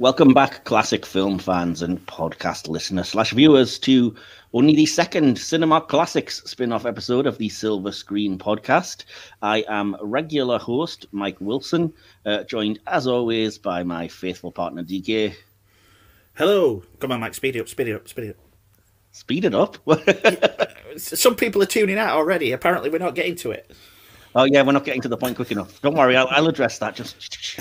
Welcome back, classic film fans and podcast listeners / viewers, to only the second Cinema Classics spin-off episode of the Silver Screen podcast. I am regular host Mike Wilson, joined as always by my faithful partner DK. Hello. Come on, Mike, speed it up. Speed it up? Some people are tuning out already. Apparently we're not getting to it. Oh yeah, we're not getting to the point quick enough. Don't worry, I'll address that. Just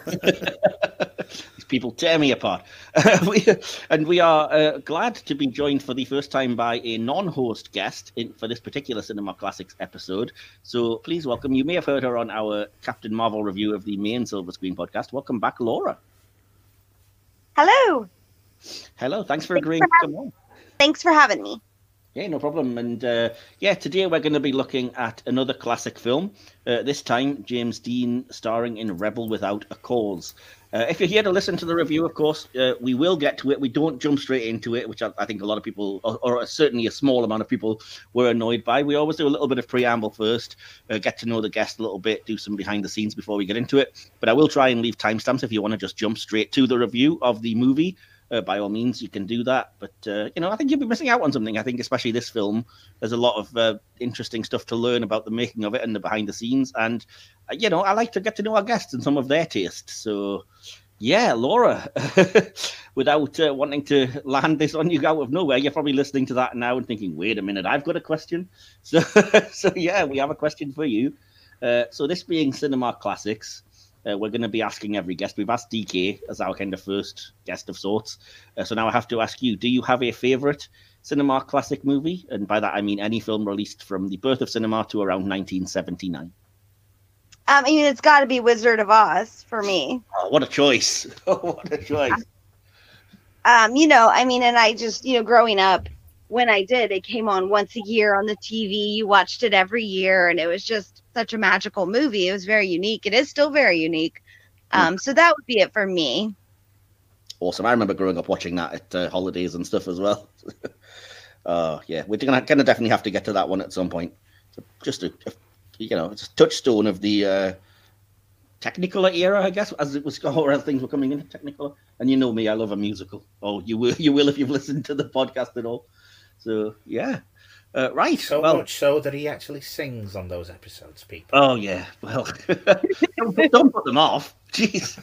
these people tear me apart. We are glad to be joined for the first time by a non-host guest for this particular Cinema Classics episode. So please welcome. You may have heard her on our Captain Marvel review of the main Silver Screen podcast. Welcome back, Laura. Hello. Hello. Thanks for agreeing to come on. Thanks for having me. Yeah, no problem. And today we're going to be looking at another classic film. This time, James Dean starring in Rebel Without a Cause. If you're here to listen to the review, of course, we will get to it. We don't jump straight into it, which I think a lot of people, or certainly a small amount of people, were annoyed by. We always do a little bit of preamble first, get to know the guest a little bit, do some behind the scenes before we get into it. But I will try and leave timestamps if you want to just jump straight to the review of the movie. By all means, you can do that. But, I think you'll be missing out on something. I think especially this film, there's a lot of interesting stuff to learn about the making of it and the behind the scenes. And, I like to get to know our guests and some of their tastes. So, yeah, Laura, without wanting to land this on you out of nowhere, you're probably listening to that now and thinking, wait a minute, I've got a question. So yeah, we have a question for you. So this being Cinema Classics, we're going to be asking every guest. We've asked DK as our kind of first guest of sorts. So now I have to ask you, do you have a favourite Cinema Classic movie? And by that, I mean any film released from the birth of cinema to around 1979. It's got to be Wizard of Oz for me. Oh, what a choice. What a choice. And I just, growing up, when I did, it came on once a year on the TV. You watched it every year, and it was just such a magical movie. It was very unique. It is still very unique. So that would be it for me. Awesome. I remember growing up watching that at holidays and stuff as well. Yeah, we're gonna definitely have to get to that one at some point. So just it's a touchstone of the Technicolor era, I guess, as it was, or as things were coming into Technicolor. And you know me, I love a musical. Oh, you will if you've listened to the podcast at all. So yeah, right. So much so that he actually sings on those episodes, people. Oh yeah, well, don't put them off. Jeez.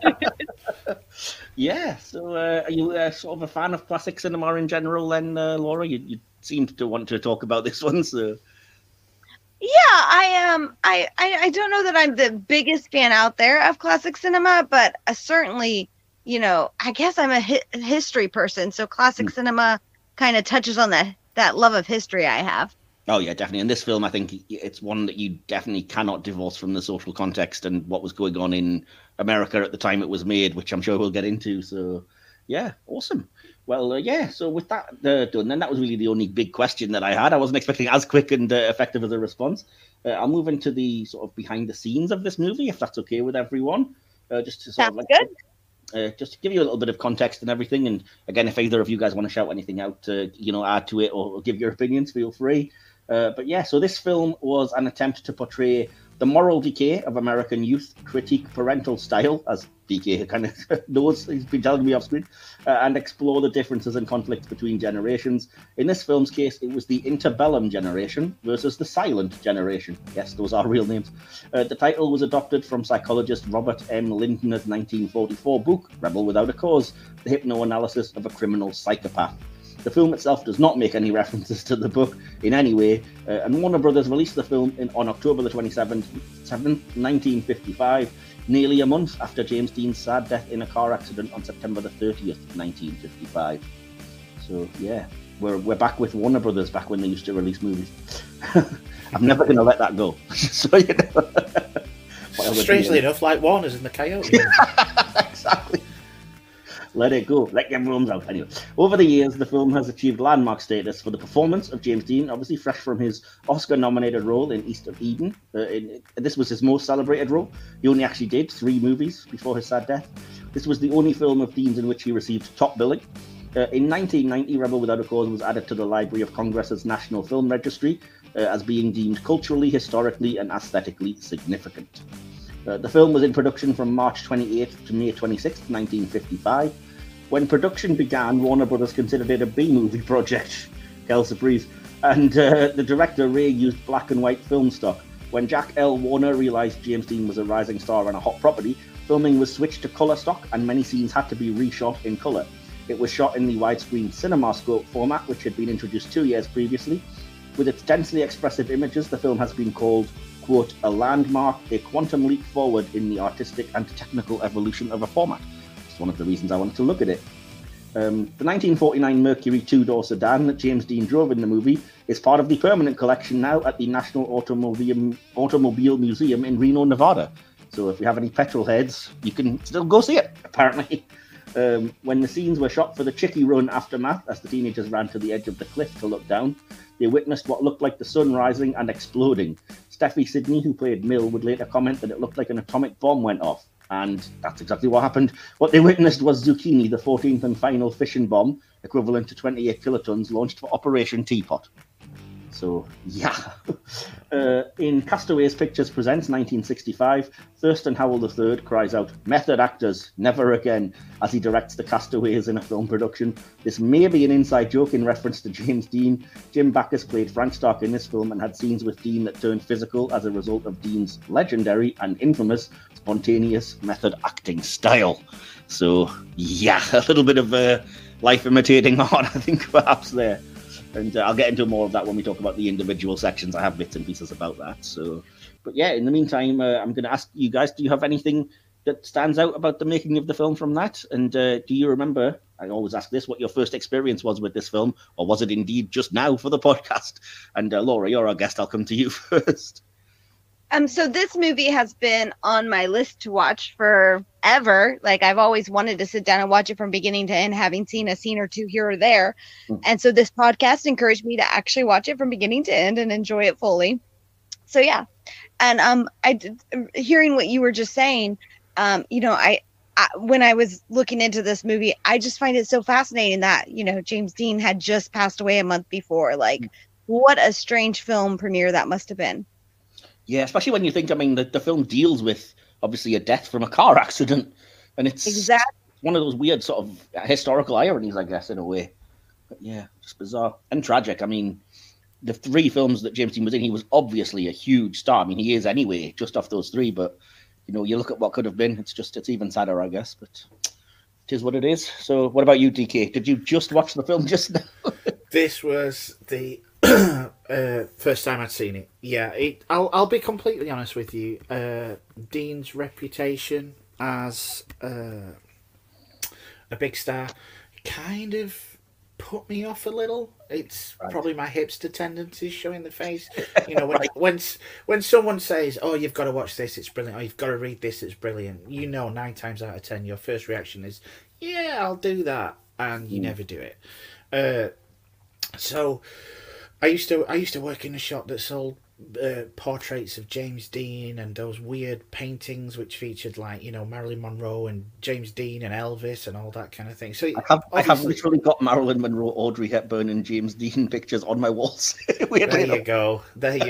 Yeah. So are you sort of a fan of classic cinema in general, then, Laura? You seemed to want to talk about this one, so. Yeah, I am. I don't know that I'm the biggest fan out there of classic cinema, but certainly, I guess I'm a history person. So classic cinema kind of touches on that love of history I have. Oh, yeah, definitely. In this film, I think it's one that you definitely cannot divorce from the social context and what was going on in America at the time it was made, which I'm sure we'll get into. So, yeah, awesome. Well, so with that done, then that was really the only big question that I had. I wasn't expecting as quick and effective as a response. I'll move into the sort of behind the scenes of this movie, if that's okay with everyone. Just to sort Sounds good. Just to give you a little bit of context and everything. And again, if either of you guys want to shout anything out, add to it or give your opinions, feel free. But yeah, so this film was an attempt to portray the moral decay of American youth, critique parental style, as DK kind of knows, he's been telling me off screen, and explore the differences and conflicts between generations. In this film's case, it was the interbellum generation versus the silent generation. Yes, those are real names. The title was adopted from psychologist Robert M. Lindner's 1944 book, Rebel Without a Cause, the hypnoanalysis of a criminal psychopath. The film itself does not make any references to the book in any way, and Warner Brothers released the film on October the 27th, 1955, nearly a month after James Dean's sad death in a car accident on September the 30th, 1955. So, yeah, we're back with Warner Brothers back when they used to release movies. I'm never going to let that go. So, strangely enough, like Warner's in the Coyote. Exactly. Let it go. Let your rooms out. Anyway, over the years, the film has achieved landmark status for the performance of James Dean, obviously fresh from his Oscar-nominated role in East of Eden. This was his most celebrated role. He only actually did 3 movies before his sad death. This was the only film of Dean's in which he received top billing. In 1990, Rebel Without a Cause was added to the Library of Congress's National Film Registry as being deemed culturally, historically, and aesthetically significant. The film was in production from March 28th to May 26th, 1955. When production began, Warner Brothers considered it a B-movie project, quelle surprise, and the director, Ray, used black and white film stock. When Jack L. Warner realised James Dean was a rising star on a hot property, filming was switched to colour stock and many scenes had to be reshot in colour. It was shot in the widescreen CinemaScope format, which had been introduced 2 years previously. With its densely expressive images, the film has been called, quote, a landmark, a quantum leap forward in the artistic and technical evolution of a format. It's one of the reasons I wanted to look at it. The 1949 Mercury two-door sedan that James Dean drove in the movie is part of the permanent collection now at the National Automobile Museum in Reno, Nevada. So if you have any petrol heads, you can still go see it, apparently. When the scenes were shot for the Chicky Run aftermath, as the teenagers ran to the edge of the cliff to look down, they witnessed what looked like the sun rising and exploding. Steffi Sidney, who played Mill, would later comment that it looked like an atomic bomb went off. And that's exactly what happened. What they witnessed was Zucchini, the 14th and final fission bomb, equivalent to 28 kilotons, launched for Operation Teapot. So, yeah. In Castaways Pictures Presents 1965, Thurston Howell III cries out, "Method actors, never again," as he directs the castaways in a film production. This may be an inside joke in reference to James Dean. Jim Backus played Frank Stark in this film and had scenes with Dean that turned physical as a result of Dean's legendary and infamous spontaneous method acting style. So, yeah, a little bit of life imitating art, I think, perhaps there. And I'll get into more of that when we talk about the individual sections. I have bits and pieces about that. So, but yeah, in the meantime, I'm going to ask you guys, do you have anything that stands out about the making of the film from that? And do you remember, I always ask this, what your first experience was with this film? Or was it indeed just now for the podcast? And Laura, you're our guest. I'll come to you first. So this movie has been on my list to watch forever. Like, I've always wanted to sit down and watch it from beginning to end, having seen a scene or two here or there. And so this podcast encouraged me to actually watch it from beginning to end and enjoy it fully. So yeah. And hearing what you were just saying, I when I was looking into this movie, I just find it so fascinating that, James Dean had just passed away a month before. Like, what a strange film premiere that must have been. Yeah, especially when you think, the film deals with, obviously, a death from a car accident. And it's exactly one of those weird sort of historical ironies, I guess, in a way. But yeah, just bizarre and tragic. The 3 films that James Dean was in, he was obviously a huge star. He is anyway, just off those 3. But, you look at what could have been. It's even sadder, I guess. But it is what it is. So what about you, DK? Did you just watch the film just now? This was the first time I'd seen it. Yeah, I'll be completely honest with you. Dean's reputation as a big star kind of put me off a little. It's right. Probably my hipster tendencies showing the face. Right. when someone says, "Oh, you've got to watch this, it's brilliant," or "You've got to read this, it's brilliant," 9 times out of 10, your first reaction is, "Yeah, I'll do that," and you never do it. So I used to work in a shop that sold portraits of James Dean and those weird paintings which featured Marilyn Monroe and James Dean and Elvis and all that kind of thing. So I have literally got Marilyn Monroe, Audrey Hepburn, and James Dean pictures on my walls. There you go.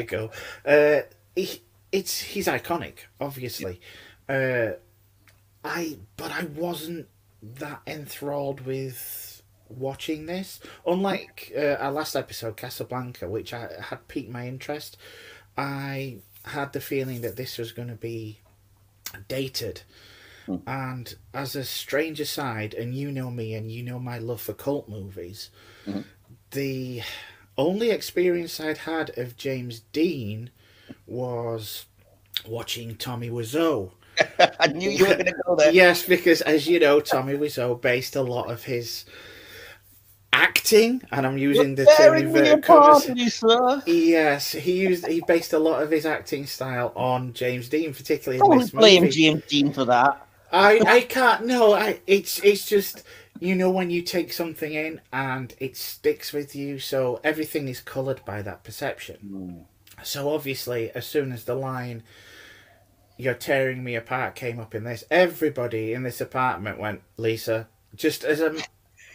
He's iconic, obviously. But I wasn't that enthralled with watching this. Unlike our last episode, Casablanca, which had piqued my interest, I had the feeling that this was going to be dated. And as a strange aside, and you know me and you know my love for cult movies, the only experience I'd had of James Dean was watching Tommy Wiseau. I knew you were going to go there. Yes, because as you know, Tommy Wiseau based a lot of his acting, and I'm using the term inverted commas. Yes, he based a lot of his acting style on James Dean, particularly in this movie. Blame James Dean for that. I can't. No, it's just when you take something in and it sticks with you, so everything is coloured by that perception. So obviously, as soon as the line "You're tearing me apart" came up in this, everybody in this apartment went, "Lisa," just as a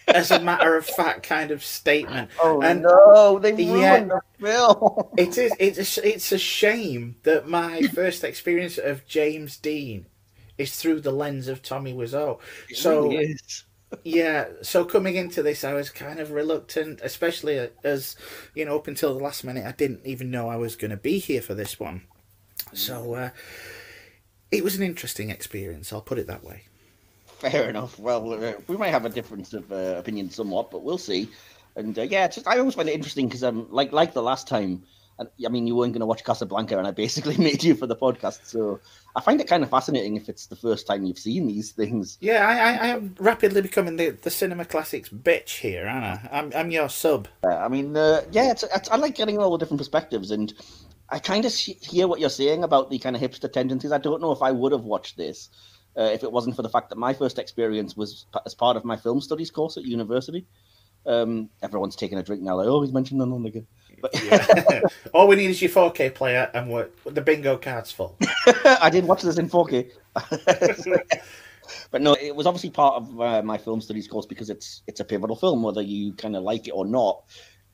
as a matter of fact kind of statement. Oh And no, they yeah, ruined the film. it's a shame that my first experience of James Dean is through the lens of Tommy Wiseau. It So really is. yeah, so coming into this, I was kind of reluctant, especially as up until the last minute, I didn't even know I was going to be here for this one. So it was an interesting experience. I'll put it that way. Fair enough. Well, we might have a difference of opinion somewhat, but we'll see. And yeah, I always find it interesting because like the last time. I mean, you weren't going to watch Casablanca, and I basically made you for the podcast. So I find it kind of fascinating if it's the first time you've seen these things. Yeah, I am rapidly becoming the Cinema Classics bitch here, Anna. I'm your sub. I mean, yeah, I like getting all the different perspectives, and I kind of hear what you're saying about the kind of hipster tendencies. I don't know if I would have watched this if it wasn't for the fact that my first experience was as part of my film studies course at university. Everyone's taking a drink now, like, oh, he's mentioned the nun again. But yeah. All we need is your 4K player, and the bingo card's full. I did watch this in 4K. But no, it was obviously part of my film studies course because it's a pivotal film, whether you kind of like it or not.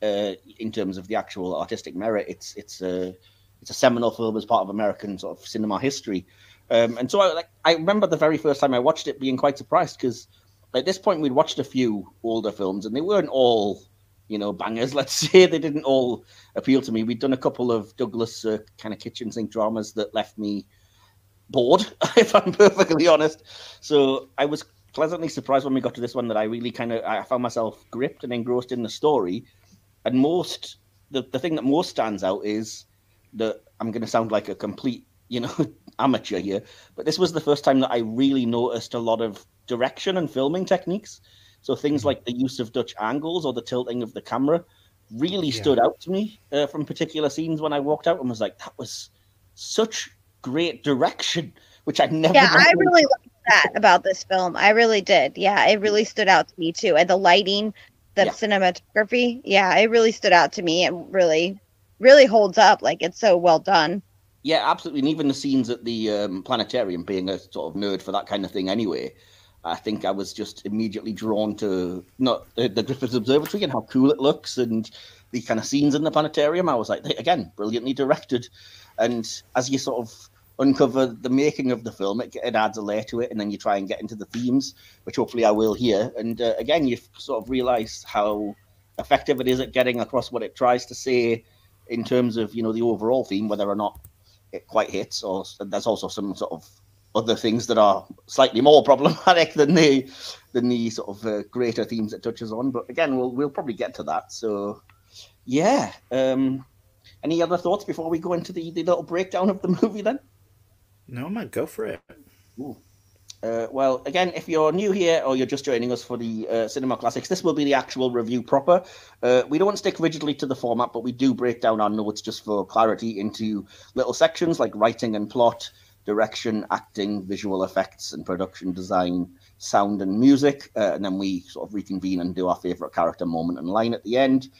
In terms of the actual artistic merit, it's a seminal film as part of American sort of cinema history. And so I remember the very first time I watched it being quite surprised because at this point we'd watched a few older films and they weren't all bangers. Let's say they didn't all appeal to me. We'd done a couple of Douglas kind of kitchen sink dramas that left me bored, if I'm perfectly honest. So I was pleasantly surprised when we got to this one that I really I found myself gripped and engrossed in the story. And the thing that most stands out is that I'm going to sound like a complete, amateur here, but this was the first time that I really noticed a lot of direction and filming techniques. So things like the use of Dutch angles or the tilting of the camera really stood out to me from particular scenes when I walked out and was like, that was such great direction, which I'd never. Yeah, I really liked that about this film. I really did. Yeah, it really stood out to me too. And the lighting, the cinematography, yeah, it really stood out to me. It really, really holds up. Like, it's so well done. Yeah, absolutely. And even the scenes at the planetarium, being a sort of nerd for that kind of thing anyway, I think I was just immediately drawn to not the Griffith Observatory and how cool it looks and the kind of scenes in the planetarium. I was like, again, brilliantly directed. And as you sort of uncover the making of the film, it adds a layer to it. And then you try and get into the themes, which hopefully I will here. And again, you sort of realize how effective it is at getting across what it tries to say in terms of, the overall theme, whether or not it quite hits, or there's also some sort of other things that are slightly more problematic than the sort of greater themes it touches on. But again, we'll probably get to that. So yeah. Any other thoughts before we go into the little breakdown of the movie then? No, man, go for it. Ooh. Well, again, if you're new here or you're just joining us for the Cinema Classics, this will be the actual review proper. We don't stick rigidly to the format, but we do break down our notes just for clarity into little sections like writing and plot, direction, acting, visual effects and production design, sound and music. And then we sort of reconvene and do our favourite character moment and line at the end.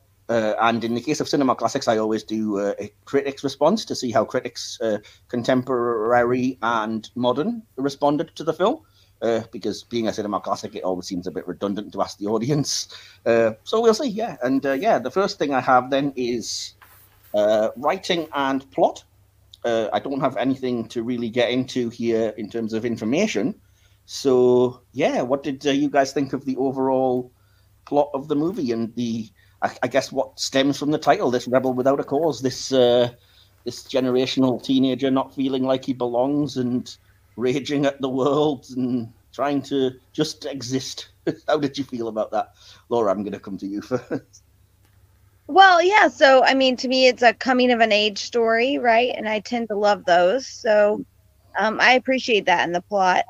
And in the case of Cinema Classics, I always do a critics response to see how critics, contemporary and modern, responded to the film. Because being a Cinema Classic, it always seems a bit redundant to ask the audience. So we'll see, yeah. And the first thing I have then is writing and plot. I don't have anything to really get into here in terms of information. So, yeah, what did you guys think of the overall plot of the movie and I guess what stems from the title, this rebel without a cause, this generational teenager not feeling like he belongs and raging at the world and trying to just exist. How did you feel about that? Laura, I'm going to come to you first. Well, yeah. So, I mean, to me, it's a coming of an age story, right? And I tend to love those. So I appreciate that in the plot.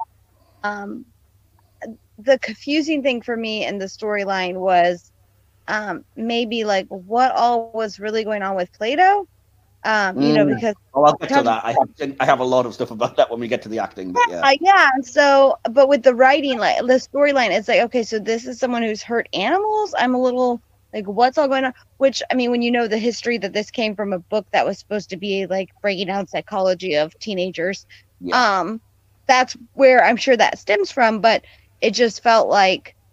The confusing thing for me in the storyline was maybe like what all was really going on with Plato. Because I'll get to that. I have a lot of stuff about that when we get to the acting. But yeah. So, but with the writing, like the storyline, it's like, okay, so this is someone who's hurt animals. I'm a little like, what's all going on? Which, I mean, when you know the history that this came from a book that was supposed to be like breaking down psychology of teenagers, that's where I'm sure that stems from. But it just felt like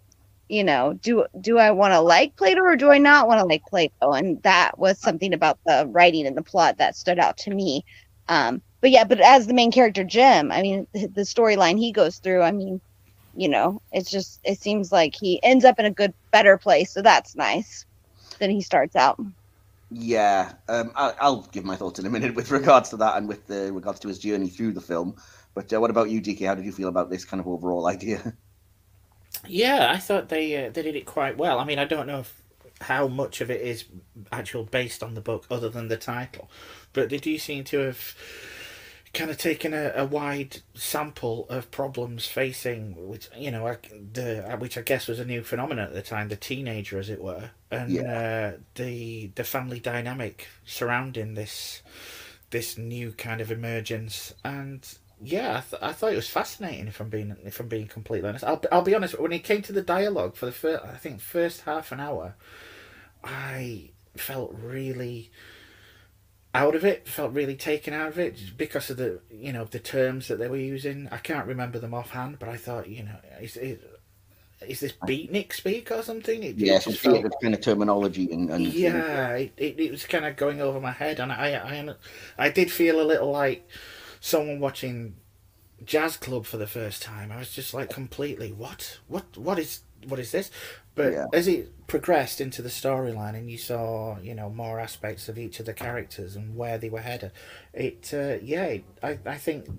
do I want to like Plato or do I not want to like Plato? And that was something about the writing and the plot that stood out to me. But as the main character, Jim, I mean, the storyline he goes through, I mean, it seems like he ends up in a better place. So that's nice than he starts out. Yeah, I'll give my thoughts in a minute with regards to that and with regards to his journey through the film. But what about you, DK? How did you feel about this kind of overall idea? Yeah, I thought they did it quite well. I mean, I don't know how much of it is actual based on the book, other than the title, but they do seem to have kind of taken a wide sample of problems facing, which which I guess was a new phenomenon at the time, the teenager, as it were, and the family dynamic surrounding this new kind of emergence. And yeah, I thought it was fascinating. If I'm being completely honest, I'll be honest. When it came to the dialogue for the first half an hour, I felt really out of it. Felt really taken out of it because of the terms that they were using. I can't remember them offhand, but I thought, is this beatnik speak or something? It some kind of terminology and yeah, it was kind of going over my head, and I did feel a little like someone watching Jazz Club for the first time. I was just like, completely, what is this? But as it progressed into the storyline and you saw, more aspects of each of the characters and where they were headed, I think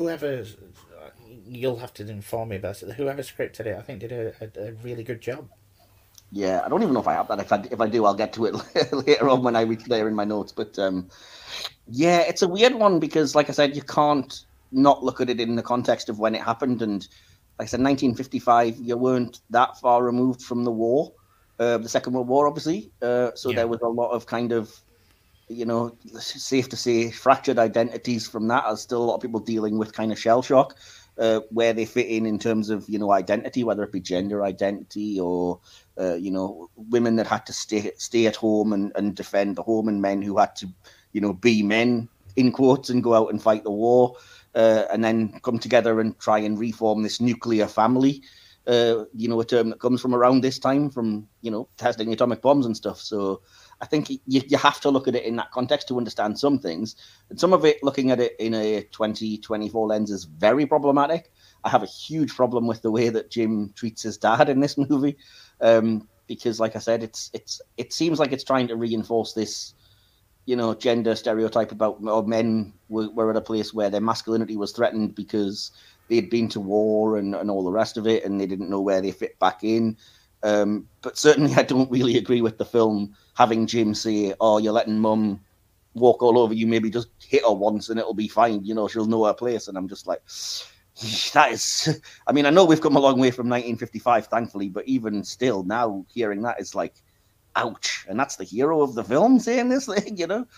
you'll have to inform me about it. Whoever scripted it, I think did a really good job. Yeah, I don't even know if I have that. If I do, I'll get to it later on when I reach there in my notes. But it's a weird one because, like I said, you can't not look at it in the context of when it happened. And like I said, 1955, you weren't that far removed from the war, the Second World War, obviously. There was a lot of kind of, safe to say, fractured identities from that. There's still a lot of people dealing with kind of shell shock. Where they fit in terms of identity, whether it be gender identity or women that had to stay at home and defend the home, and men who had to be men in quotes and go out and fight the war, and then come together and try and reform this nuclear family. A term that comes from around this time, from testing atomic bombs and stuff. So I think you have to look at it in that context to understand some things. And some of it, looking at it in a 2024 lens, is very problematic. I have a huge problem with the way that Jim treats his dad in this movie, because, like I said, it seems like it's trying to reinforce this, gender stereotype about men were at a place where their masculinity was threatened because they'd been to war and all the rest of it, and they didn't know where they fit back in. But certainly I don't really agree with the film having Jim say, "Oh, you're letting mum walk all over you, maybe just hit her once and it'll be fine, she'll know her place." And I'm just like, that is, I mean, I know we've come a long way from 1955, thankfully, but even still now hearing that is like, ouch. And that's the hero of the film saying this thing,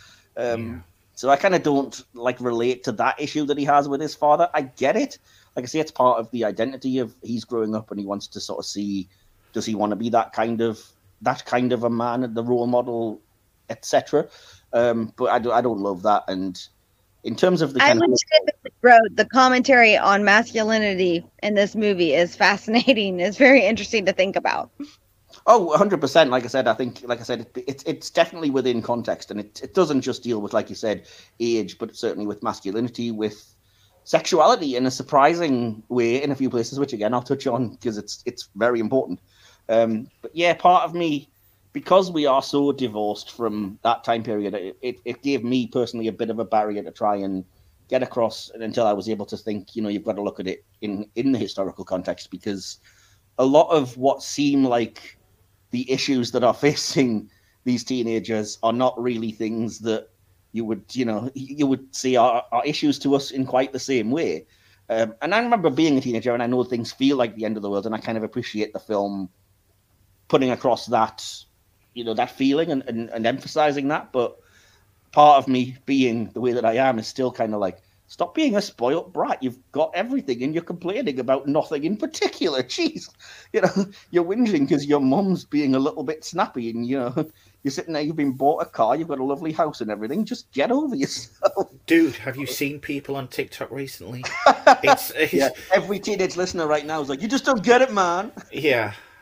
So I kind of don't relate to that issue that he has with his father. I get it. Like I say, it's part of the identity of he's growing up and he wants to sort of see, does he want to be that kind of a man, the role model, etc. But I don't love that. And in terms of the commentary on masculinity in this movie is fascinating. It's very interesting to think about. Oh, 100%. Like I said, it's definitely within context, and it doesn't just deal with, like you said, age, but certainly with masculinity, with sexuality in a surprising way in a few places, which again I'll touch on because it's very important. But yeah, part of me, because we are so divorced from that time period, it gave me personally a bit of a barrier to try and get across until I was able to think, you've got to look at it in the historical context, because a lot of what seem like the issues that are facing these teenagers are not really things that you would see are issues to us in quite the same way. And I remember being a teenager, and I know things feel like the end of the world, and I kind of appreciate the film putting across that, that feeling and emphasizing that. But part of me, being the way that I am, is still kind of like, stop being a spoiled brat. You've got everything and you're complaining about nothing in particular. Jeez, you're whinging because your mum's being a little bit snappy, and you're sitting there, you've been bought a car, you've got a lovely house and everything. Just get over yourself. Dude, have you seen people on TikTok recently? Yeah, every teenage listener right now is like, you just don't get it, man. Yeah.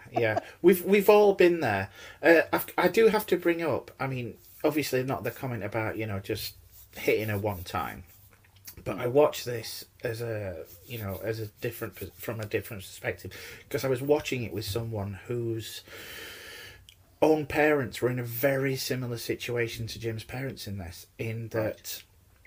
yeah. We've all been there. I do have to bring up. I mean, obviously not the comment about just hitting her one time, but I watched this as a different from a different perspective because I was watching it with someone whose own parents were in a very similar situation to Jim's parents in this, in that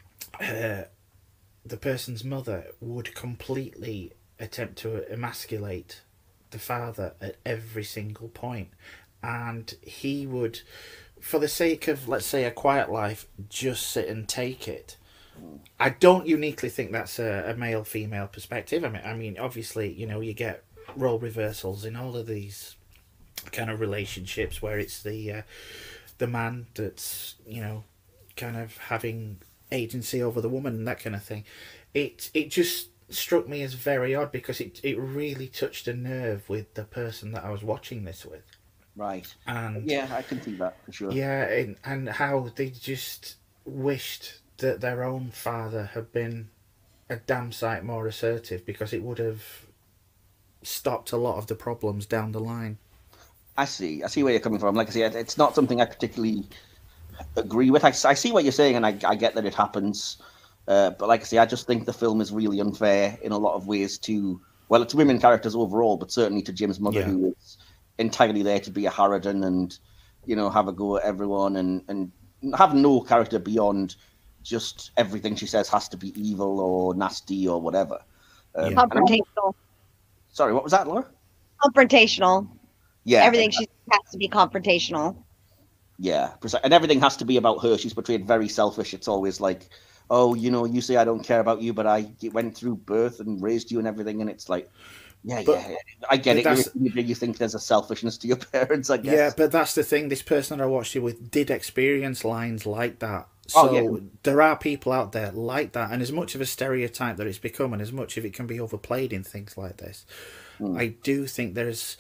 the person's mother would completely attempt to emasculate the father at every single point, and he would, for the sake of, let's say, a quiet life, just sit and take it. I don't uniquely think that's a male female perspective. I mean, obviously, you get role reversals in all of these kind of relationships where it's the man that's kind of having agency over the woman and that kind of thing. It just struck me as very odd because it really touched a nerve with the person that I was watching this with. Right. And yeah, I can see that for sure. Yeah, and how they just wished that their own father had been a damn sight more assertive because it would have stopped a lot of the problems down the line. I see where you're coming from. Like I say, it's not something I particularly agree with. I see what you're saying, and I get that it happens. But like I say, I just think the film is really unfair in a lot of ways to, well, it's women characters overall, but certainly to Jim's mother, who is entirely there to be a harridan and, have a go at everyone and have no character beyond just everything she says has to be evil or nasty or whatever. Confrontational. Sorry, what was that, Laura? Confrontational. Yeah. Everything she has to be confrontational. Yeah, and everything has to be about her. She's portrayed very selfish. It's always like, oh, you say I don't care about you, but I went through birth and raised you and everything. And it's like, yeah, I get it. You think there's a selfishness to your parents, I guess. Yeah, but that's the thing. This person that I watched it with did experience lines like that. So there are people out there like that. And as much of a stereotype that it's become and as much of it can be overplayed in things like this, I do think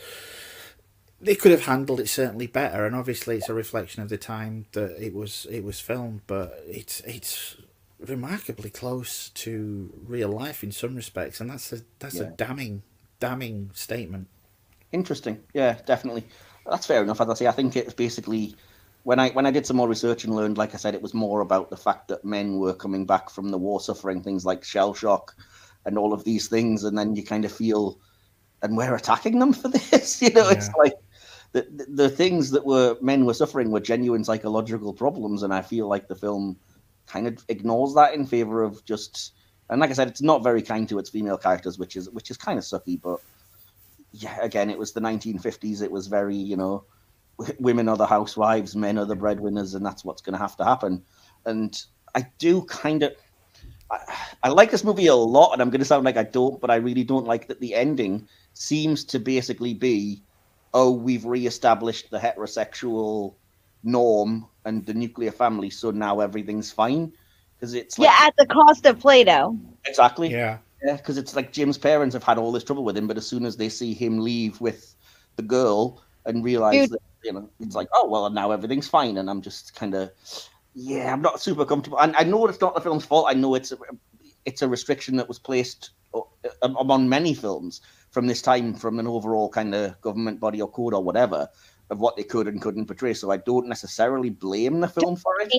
they could have handled it certainly better. And obviously it's a reflection of the time that it was filmed, but it's remarkably close to real life in some respects. And that's a damning statement. Interesting. Yeah, definitely. That's fair enough. As I say, I think it's basically when I did some more research and learned, like I said, it was more about the fact that men were coming back from the war suffering things like shell shock and all of these things, and then you kind of feel, and we're attacking them for this. It's like the things that men were suffering were genuine psychological problems, and I feel like the film kind of ignores that in favor of just. And like I said, it's not very kind to its female characters, which is kind of sucky. But yeah, again, it was the 1950s. It was very, women are the housewives, men are the breadwinners, and that's what's going to happen. And I do kind of, I like this movie a lot, and I'm going to sound like I don't, but I really don't like that the ending seems to basically be, oh, we've reestablished the heterosexual norm and the nuclear family, so now everything's fine. Because it's like, at the cost of Plato. Exactly. Yeah, because it's like Jim's parents have had all this trouble with him, but as soon as they see him leave with the girl and realize that, it's like, oh, well, now everything's fine. And I'm just kind of, I'm not super comfortable. And I know it's not the film's fault. I know it's a restriction that was placed on many films from this time, from an overall kind of government body or code or whatever, of what they could and couldn't portray. So I don't necessarily blame the film for it.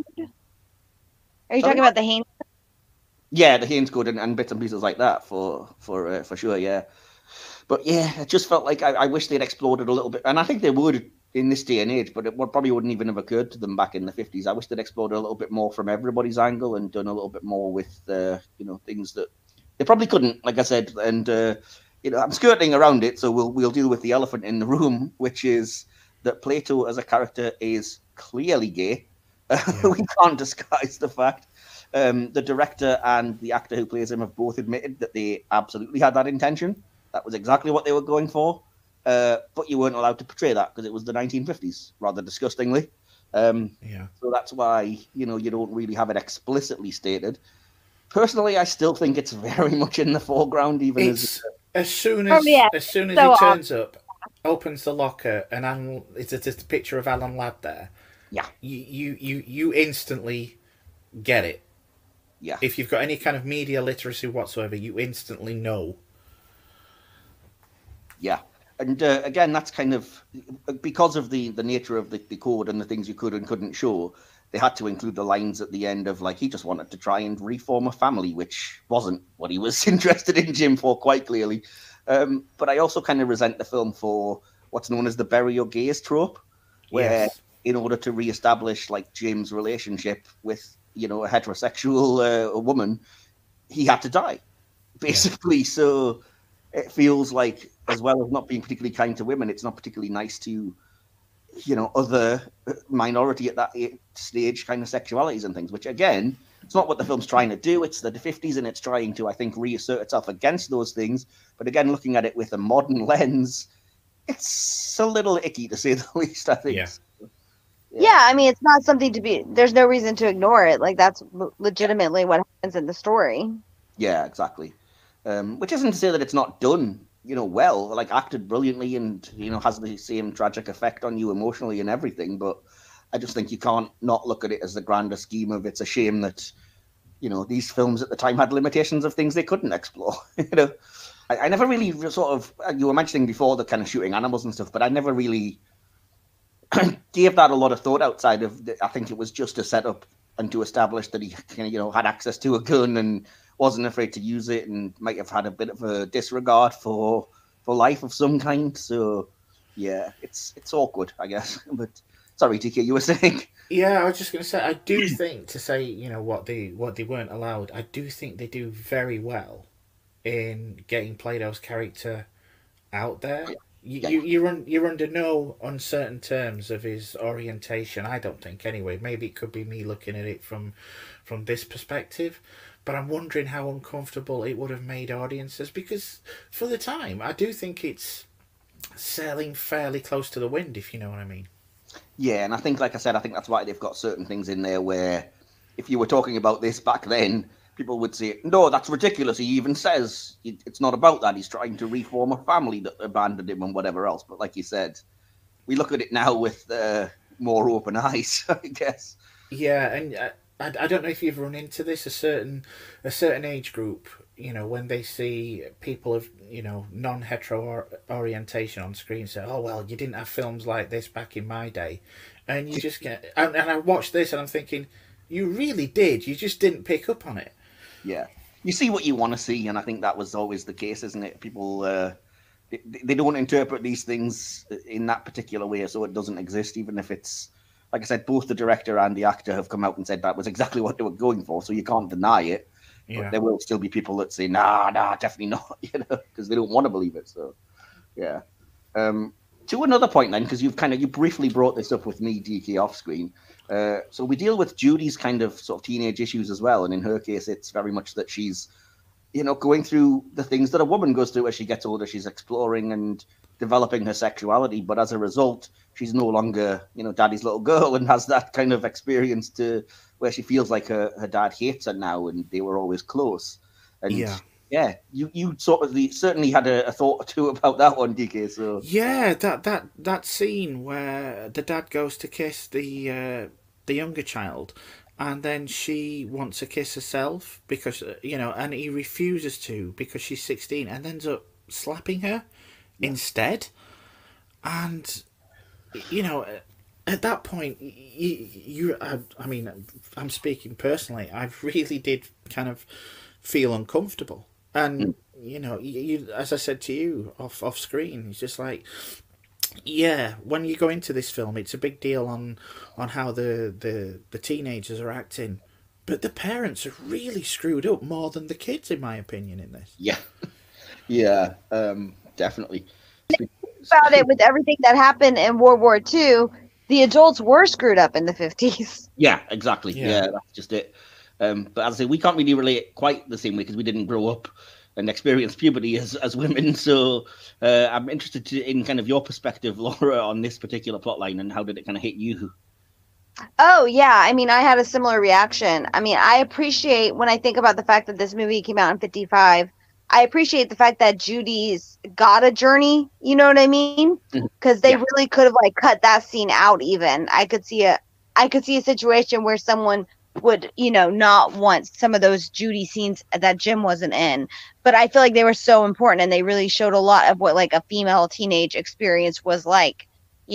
Are you talking about the Haines? Yeah, the Haines Code and bits and pieces like that for sure, yeah. But yeah, it just felt like I wish they'd explored a little bit, and I think they would in this day and age, but it probably wouldn't even have occurred to them back in the 50s. I wish they'd explored a little bit more from everybody's angle and done a little bit more with things that they probably couldn't, like I said. And I'm skirting around it, so we'll deal with the elephant in the room, which is that Plato as a character is clearly gay. We can't disguise the fact. The director and the actor who plays him have both admitted that they absolutely had that intention. That was exactly what they were going for. But you weren't allowed to portray that because it was the 1950s, rather disgustingly. So that's why, you don't really have it explicitly stated. Personally, I still think it's very much in the foreground, even as soon as he turns up, opens the locker, and it's just a picture of Alan Ladd there. Yeah, you instantly get it. Yeah, if you've got any kind of media literacy whatsoever, you instantly know. Yeah, And again, that's kind of because of the nature of the code and the things you could and couldn't show. They had to include the lines at the end of like he just wanted to try and reform a family, which wasn't what he was interested in Jim for, quite clearly. But I also kind of resent the film for what's known as the bury your gays trope, where in order to reestablish like Jim's relationship with a heterosexual woman, he had to die, basically. Yeah. So it feels like, as well as not being particularly kind to women, it's not particularly nice to other minority at that stage kind of sexualities and things, which again, it's not what the film's trying to do. It's the 50s and it's trying to, I think, reassert itself against those things. But again, looking at it with a modern lens, it's a little icky to say the least, I think. Yeah, I mean, it's not something to be, there's no reason to ignore it. Like, that's legitimately what happens in the story. Yeah, exactly. Which isn't to say that it's not done, well, like acted brilliantly and, has the same tragic effect on you emotionally and everything. But I just think you can't not look at it as the grander scheme of it's a shame that, these films at the time had limitations of things they couldn't explore. I never really sort of, you were mentioning before the kind of shooting animals and stuff, but I never really gave that a lot of thought outside of, I think it was just to set up and to establish that he, had access to a gun and wasn't afraid to use it and might have had a bit of a disregard for life of some kind. So, yeah, it's awkward, I guess. But sorry, TK, you were saying? Yeah, I was just going to say, I do think, to say, what they weren't allowed, I do think they do very well in getting Plato's character out there. You're under no uncertain terms of his orientation, I don't think, anyway. Maybe it could be me looking at it from this perspective, but I'm wondering how uncomfortable it would have made audiences, because for the time, I do think it's sailing fairly close to the wind, if you know what I mean. Yeah, and I think, like I said, I think that's why they've got certain things in there where if you were talking about this back then, people would say, no, that's ridiculous. He even says it's not about that. He's trying to reform a family that abandoned him and whatever else. But like you said, we look at it now with more open eyes, I guess. Yeah, and I don't know if you've run into this, a certain age group, when they see people of, non-hetero orientation on screen say, oh, well, you didn't have films like this back in my day. And you just get... And I watched this and I'm thinking, you really did. You just didn't pick up on it. Yeah. You see what you want to see, and I think that was always the case, isn't it? People, they don't interpret these things in that particular way, so it doesn't exist, even if it's... Like I said, both the director and the actor have come out and said that was exactly what they were going for, so you can't deny it. Yeah. But there will still be people that say, nah, definitely not, because they don't want to believe it. So, yeah. To another point then, because you briefly brought this up with me, DK, off screen. So we deal with Judy's kind of sort of teenage issues as well, and in her case, it's very much that she's, going through the things that a woman goes through as she gets older. She's exploring and developing her sexuality, but as a result, she's no longer, daddy's little girl and has that kind of experience to where she feels like her dad hates her now, and they were always close. And yeah, you sort of certainly had a thought or two about that one, DK. So yeah, that scene where the dad goes to kiss the younger child, and then she wants to kiss herself because and he refuses to because she's 16, and ends up slapping her instead. And at that point, I mean, I'm speaking personally. I really did kind of feel uncomfortable. And you, as I said to you off screen, it's just like, yeah, when you go into this film, it's a big deal on how the teenagers are acting, but the parents are really screwed up more than the kids, in my opinion, in this. Yeah, definitely. About it, with everything that happened in World War II, the adults were screwed up in the 50s. Yeah, exactly. Yeah, that's just it. But as I say, we can't really relate quite the same way because we didn't grow up and experience puberty as women. So I'm interested in kind of your perspective, Laura, on this particular plotline, and how did it kind of hit you? Oh, yeah. I mean, I had a similar reaction. I mean, I appreciate, when I think about the fact that this movie came out in 1955, I appreciate the fact that Judy's got a journey, you know what I mean? Because they really could have cut that scene out even. I could see a situation where someone would, not want some of those Judy scenes that Jim wasn't in. But I feel like they were so important, and they really showed a lot of what like a female teenage experience was like,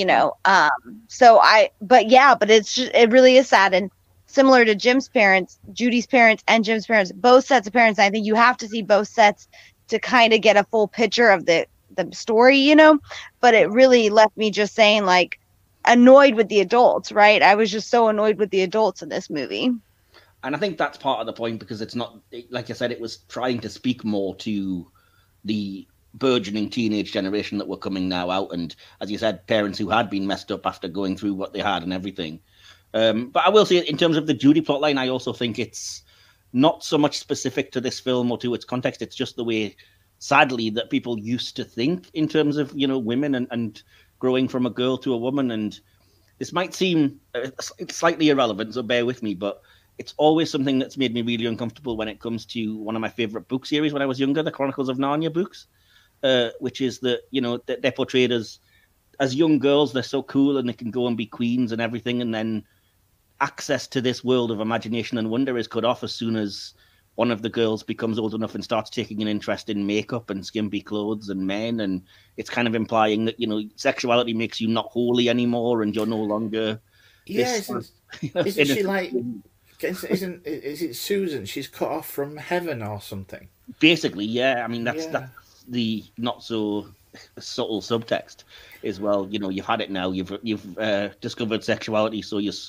but it really is sad. And similar to Jim's parents, Judy's parents and Jim's parents, both sets of parents, I think you have to see both sets to kind of get a full picture of the story, but it really left me just saying like annoyed with the adults, right? I was just so annoyed with the adults in this movie. And I think that's part of the point, because it's not, like I said, it was trying to speak more to the burgeoning teenage generation that were coming now out. And as you said, parents who had been messed up after going through what they had and everything. But I will say, in terms of the Judy plotline, I also think it's not so much specific to this film or to its context. It's just the way, sadly, that people used to think in terms of, women and growing from a girl to a woman. And this might seem slightly irrelevant, so bear with me, but it's always something that's made me really uncomfortable when it comes to one of my favorite book series when I was younger, the Chronicles of Narnia books, which is that, they're portrayed as young girls. They're so cool and they can go and be queens and everything. And then access to this world of imagination and wonder is cut off as soon as one of the girls becomes old enough and starts taking an interest in makeup and skimpy clothes and men. And it's kind of implying that, sexuality makes you not holy anymore and you're no longer. Yeah, isn't she like, is it Susan? She's cut off from heaven or something. Basically, yeah. I mean, that's the not so subtle subtext is, well, you've had it now. You've discovered sexuality, so you're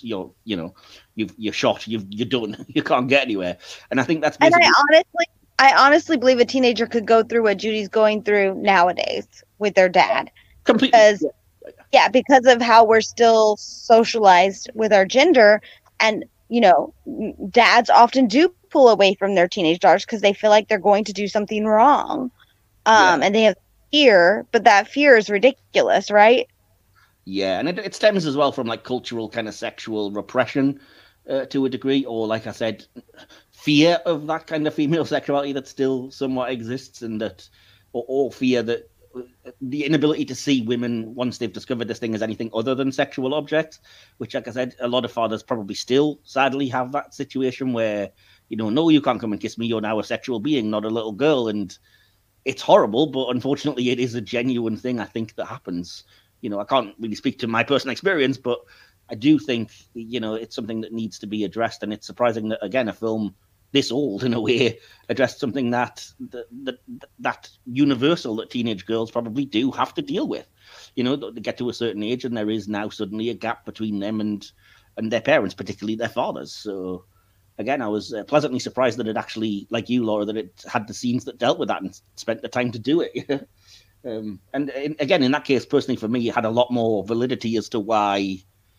shot. You're done. You can't get anywhere. And I think that's basically. And I honestly believe a teenager could go through what Judy's going through nowadays with their dad. Completely. Because of how we're still socialized with our gender, and dads often do pull away from their teenage daughters because they feel like they're going to do something wrong, and they have fear, but that fear is ridiculous, right? Yeah, and it stems as well from like cultural kind of sexual repression to a degree, or like I said, fear of that kind of female sexuality that still somewhat exists, and that, or fear that the inability to see women once they've discovered this thing as anything other than sexual objects, which, like I said, a lot of fathers probably still sadly have that situation where, no, you can't come and kiss me, you're now a sexual being, not a little girl. And it's horrible, but unfortunately it is a genuine thing, I think, that happens. I can't really speak to my personal experience, but I do think, it's something that needs to be addressed. And it's surprising that, again, a film this old, in a way, addressed something that universal that teenage girls probably do have to deal with. They get to a certain age and there is now suddenly a gap between them and their parents, particularly their fathers. So again, I was pleasantly surprised that it actually, like you, Laura, that it had the scenes that dealt with that and spent the time to do it. And again, in that case, personally for me, it had a lot more validity as to why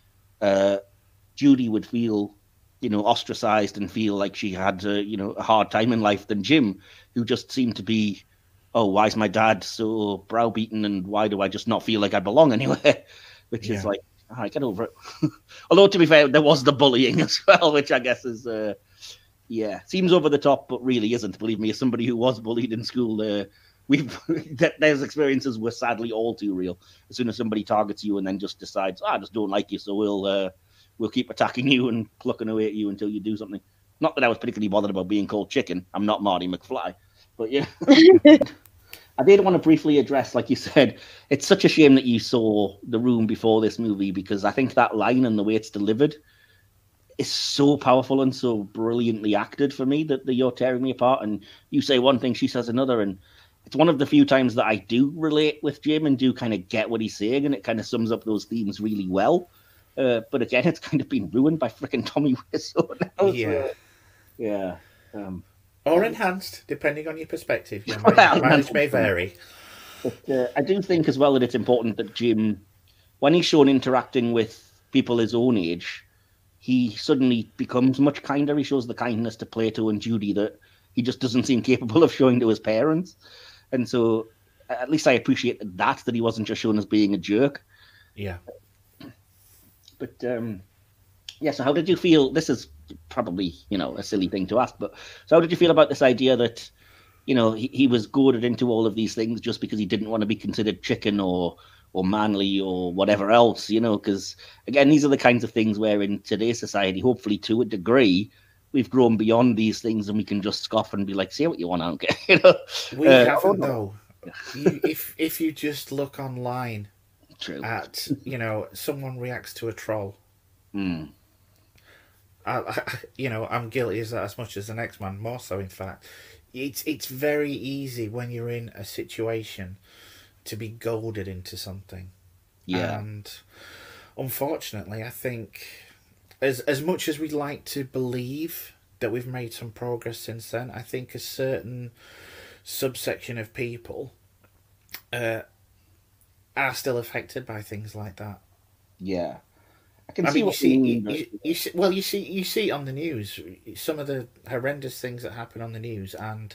Judy would feel ostracized and feel like she had a hard time in life than Jim, who just seemed to be, oh, why is my dad so browbeaten and why do I just not feel like I belong anywhere? Which is like, all right, get over it. Although, to be fair, there was the bullying as well, which I guess is, seems over the top, but really isn't. Believe me, as somebody who was bullied in school, those experiences were sadly all too real. As soon as somebody targets you and then just decides, I just don't like you, so we'll keep attacking you and plucking away at you until you do something. Not that I was particularly bothered about being called chicken. I'm not Marty McFly. But yeah. I did want to briefly address, like you said, it's such a shame that you saw The Room before this movie, because I think that line and the way it's delivered is so powerful and so brilliantly acted for me that you're tearing me apart. And you say one thing, she says another. And it's one of the few times that I do relate with Jim and do kind of get what he's saying. And it kind of sums up those themes really well. But again, it's kind of been ruined by freaking Tommy Wiseau now. Yeah. Yeah. Or enhanced, depending on your perspective. Your mileage may vary. But I do think as well that it's important that Jim, when he's shown interacting with people his own age, he suddenly becomes much kinder. He shows the kindness to Plato and Judy that he just doesn't seem capable of showing to his parents. And so at least I appreciate that he wasn't just shown as being a jerk. Yeah. But so how did you feel? This is probably, a silly thing to ask, but so how did you feel about this idea that, he was goaded into all of these things just because he didn't want to be considered chicken or manly or whatever else, because again, these are the kinds of things where in today's society, hopefully to a degree, we've grown beyond these things and we can just scoff and be like, say what you want, I don't care. We haven't, though. If you just look online True. at, someone reacts to a troll. Mm. I'm guilty of that as much as the next man, more so, in fact. It's very easy when you're in a situation to be goaded into something. Yeah. And unfortunately, I think as much as we'd like to believe that we've made some progress since then, I think a certain subsection of people are still affected by things like that. Yeah. I can see what you mean. You see it on the news, some of the horrendous things that happen on the news, and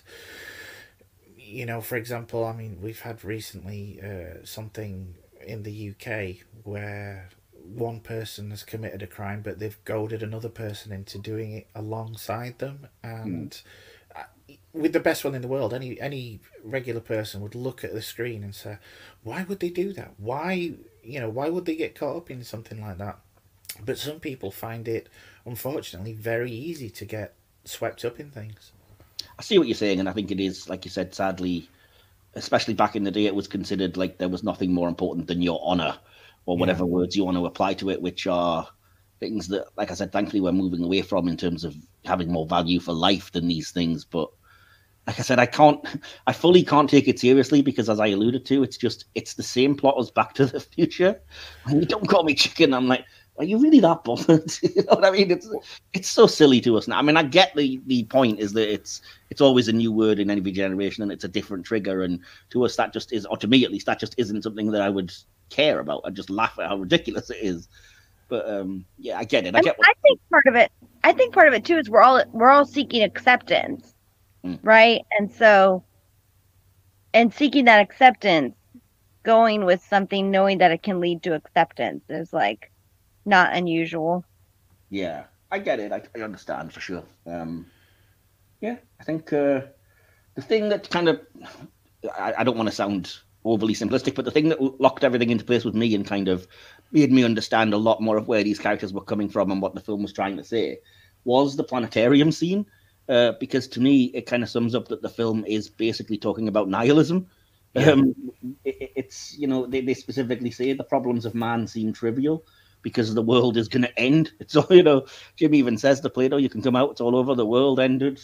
for example, I mean, we've had recently something in the UK where one person has committed a crime, but they've goaded another person into doing it alongside them, and with the best will in the world, any regular person would look at the screen and say, why would they do that? Why would they get caught up in something like that? But some people find it, unfortunately, very easy to get swept up in things. I see what you're saying, and I think it is, like you said, sadly, especially back in the day, it was considered like there was nothing more important than your honour, or whatever words you want to apply to it, which are things that, like I said, thankfully we're moving away from in terms of having more value for life than these things. But like I said, I fully can't take it seriously because, as I alluded to, it's the same plot as Back to the Future. When you don't call me chicken, I'm like, are you really that bothered? You know what I mean? It's so silly to us now. I mean, I get the point is that it's always a new word in every generation and it's a different trigger. And to us, that just is, or to me at least, that just isn't something that I would care about. I just laugh at how ridiculous it is. But yeah, I get it. I think part of it too is we're all seeking acceptance, right? And so, and seeking that acceptance, going with something, knowing that it can lead to acceptance is like not unusual. Yeah, I get it. I understand for sure. Yeah, I think the thing that kind of, I don't want to sound overly simplistic, but the thing that locked everything into place with me and kind of made me understand a lot more of where these characters were coming from and what the film was trying to say was the planetarium scene. Because to me, it kind of sums up that the film is basically talking about nihilism. Yeah. It's, they specifically say the problems of man seem trivial because the world is going to end. It's all, Jim even says to Plato, you can come out, it's all over, the world ended,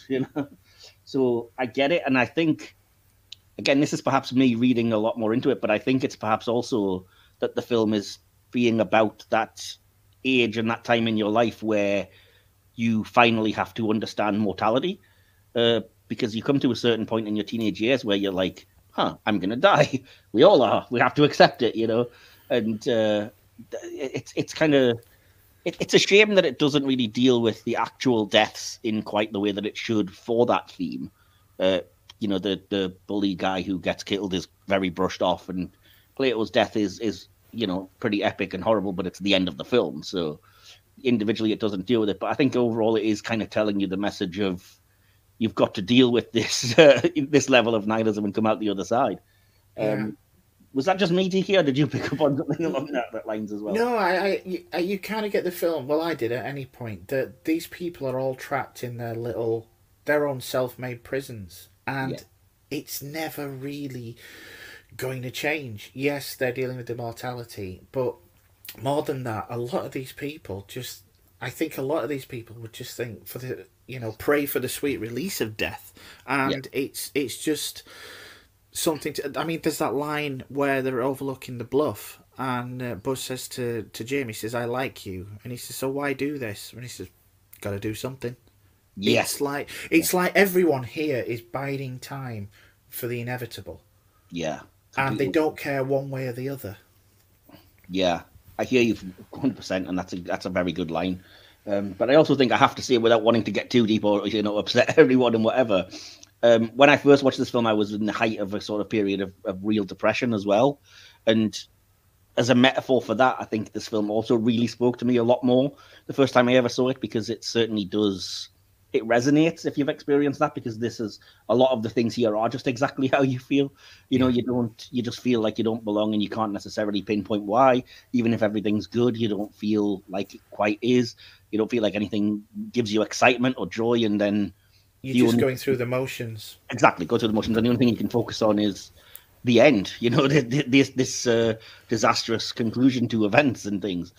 So I get it. And I think, again, this is perhaps me reading a lot more into it, but I think it's perhaps also that the film is being about that age and that time in your life where you finally have to understand mortality, because you come to a certain point in your teenage years where you're like, I'm going to die. We all are. We have to accept it, And it's kind of, it's a shame that it doesn't really deal with the actual deaths in quite the way that it should for that theme. The bully guy who gets killed is very brushed off, and Plato's death is pretty epic and horrible, but it's the end of the film. So individually it doesn't deal with it. But I think overall it is kind of telling you the message of you've got to deal with this this level of nihilism and come out the other side. Was that just me, DK, or did you pick up on something along that lines as well? No, you kind of get the film. Well, I did at any point that these people are all trapped in their own self-made prisons, and it's never really going to change. Yes, they're dealing with immortality, but more than that, a lot of these people would just think for the pray for the sweet release of death, and it's just something to, I mean, there's that line where they're overlooking the bluff, and Buzz says to Jim, he says, I like you, and he says, so why do this? And he says, gotta do something. It's like everyone here is biding time for the inevitable. Yeah. And they don't care one way or the other. Yeah, I hear you 100%, and that's a very good line. But I also think I have to say, without wanting to get too deep or upset everyone and whatever, when I first watched this film, I was in the height of a sort of period of real depression as well. And as a metaphor for that, I think this film also really spoke to me a lot more the first time I ever saw it, because it certainly does it resonates if you've experienced that, because this is a lot of the things here are just exactly how you feel. You just feel like you don't belong, and you can't necessarily pinpoint why. Even if everything's good, you don't feel like it quite is. You don't feel like anything gives you excitement or joy, and then you're just going through the motions. Exactly, go through the motions, and the only thing you can focus on is the end. This disastrous conclusion to events and things.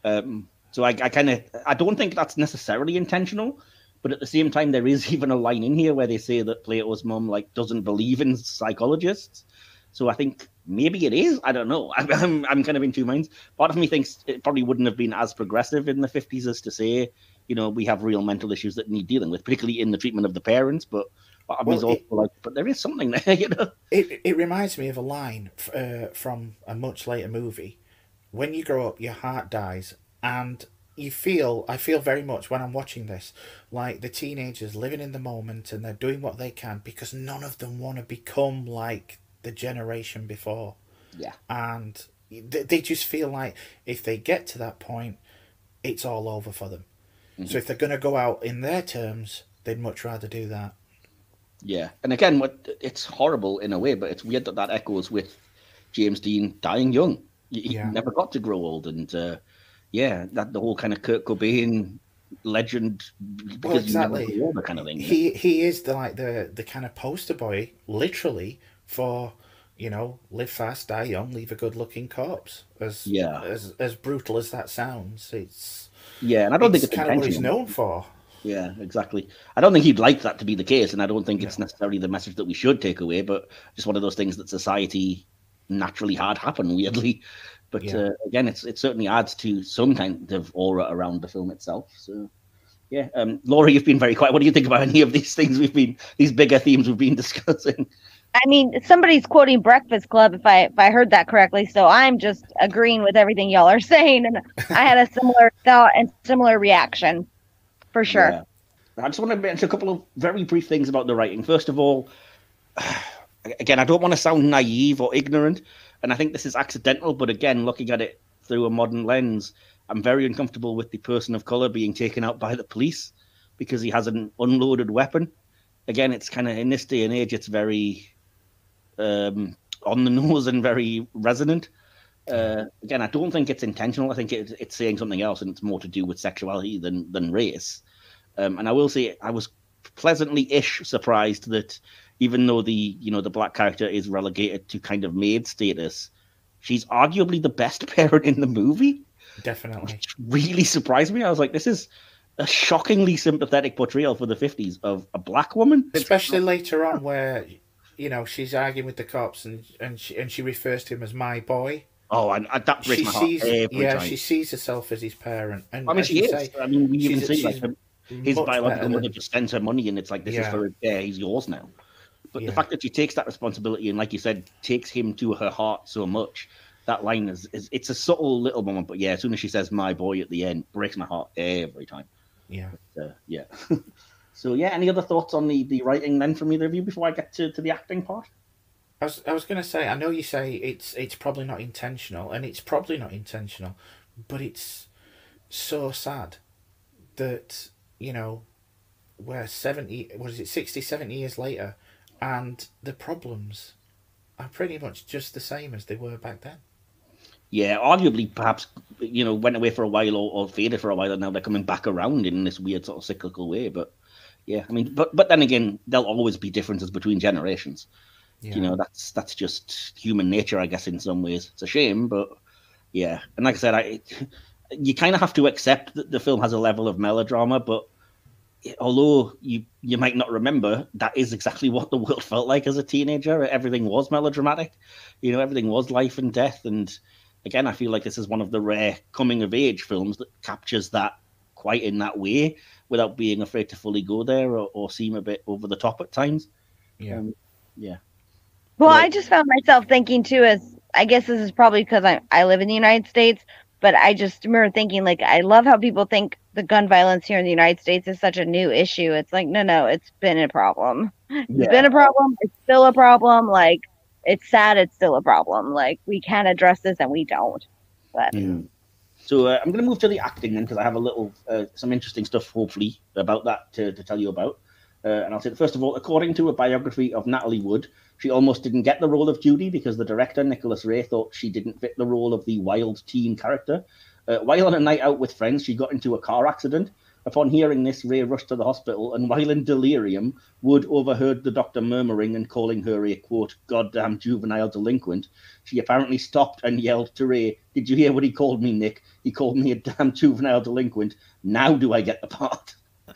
So I don't think that's necessarily intentional, but at the same time, there is even a line in here where they say that Plato's mum doesn't believe in psychologists. So I think maybe it is. I don't know. I'm kind of in two minds. Part of me thinks it probably wouldn't have been as progressive in the 50s as to say, we have real mental issues that need dealing with, particularly in the treatment of the parents. But part of me is also but there is something there, It reminds me of a line from a much later movie. When you grow up, your heart dies, and I feel very much when I'm watching this, like the teenagers living in the moment, and they're doing what they can because none of them want to become like the generation before. Yeah. And they just feel like if they get to that point, it's all over for them. Mm-hmm. So if they're going to go out in their terms, they'd much rather do that. Yeah. And again, it's horrible in a way, but it's weird that echoes with James Dean dying young. He never got to grow old, and that the whole kind of Kurt Cobain legend, because exactly. You never grow older kind of thing. He is the kind of poster boy, literally, for live fast, die young, leave a good looking corpse. As brutal as that sounds, and I don't think it's kind of what he's known for. Yeah, exactly. I don't think he'd like that to be the case, and I don't think it's necessarily the message that we should take away, but just one of those things that society naturally had happen, weirdly. But again, it certainly adds to some kind of aura around the film itself. So, Laura, you've been very quiet. What do you think about any of these things these bigger themes we've been discussing? I mean, somebody's quoting Breakfast Club, if I heard that correctly. So I'm just agreeing with everything y'all are saying, and I had a similar thought and similar reaction, for sure. Yeah. I just want to mention a couple of very brief things about the writing. First of all, again, I don't want to sound naive or ignorant, and I think this is accidental, but again, looking at it through a modern lens, I'm very uncomfortable with the person of color being taken out by the police because he has an unloaded weapon. Again, it's kind of, in this day and age, it's very on the nose and very resonant. Again, I don't think it's intentional. I think it's saying something else, and it's more to do with sexuality than race. And I will say I was pleasantly-ish surprised that even though the black character is relegated to kind of maid status, she's arguably the best parent in the movie. Definitely. Which really surprised me. I was like, this is a shockingly sympathetic portrayal for the 50s of a black woman. Especially later on where, she's arguing with the cops and she refers to him as my boy. Oh, and that breaks my heart every time. She sees herself as his parent. And I mean, she is. We even see his biological mother just sends her money, and it's like, this is for his care, he's yours now. But the fact that she takes that responsibility and, like you said, takes him to her heart so much, that line is it's a subtle little moment, but as soon as she says "my boy" at the end, breaks my heart every time. Yeah. But, So any other thoughts on the writing then from either of you before I get to the acting part? I was going to say, I know you say it's probably not intentional, and it's probably not intentional, but it's so sad that we're 60, 70 years later, and the problems are pretty much just the same as they were back then. Yeah, arguably, perhaps, went away for a while or faded for a while, and now they're coming back around in this weird sort of cyclical way. But I mean, but then again, there'll always be differences between generations. Yeah. That's just human nature, I guess, in some ways. It's a shame, but and like I said, you kind of have to accept that the film has a level of melodrama, but although you might not remember, that is exactly what the world felt like as a teenager. Everything was melodramatic, everything was life and death. And again, I feel like this is one of the rare coming of age films that captures that quite in that way without being afraid to fully go there or seem a bit over the top at times. Well, I just found myself thinking too, as I guess this is probably because I live in the United States, but I just remember thinking, like, I love how people think the gun violence here in the United States is such a new issue. It's like, no, it's been a problem. It's been a problem. It's still a problem. Like, it's sad. It's still a problem. Like, we can address this and we don't. But So I'm going to move to the acting then, because I have a little, some interesting stuff, hopefully, about that to tell you about. And I'll say, first of all, according to a biography of Natalie Wood, she almost didn't get the role of Judy because the director, Nicholas Ray, thought she didn't fit the role of the wild teen character. While on a night out with friends, she got into a car accident. Upon hearing this, Ray rushed to the hospital, and while in delirium, Wood overheard the doctor murmuring and calling her a, quote, goddamn juvenile delinquent. She apparently stopped and yelled to Ray, "Did you hear what he called me, Nick? He called me a damn juvenile delinquent. Now do I get the part?"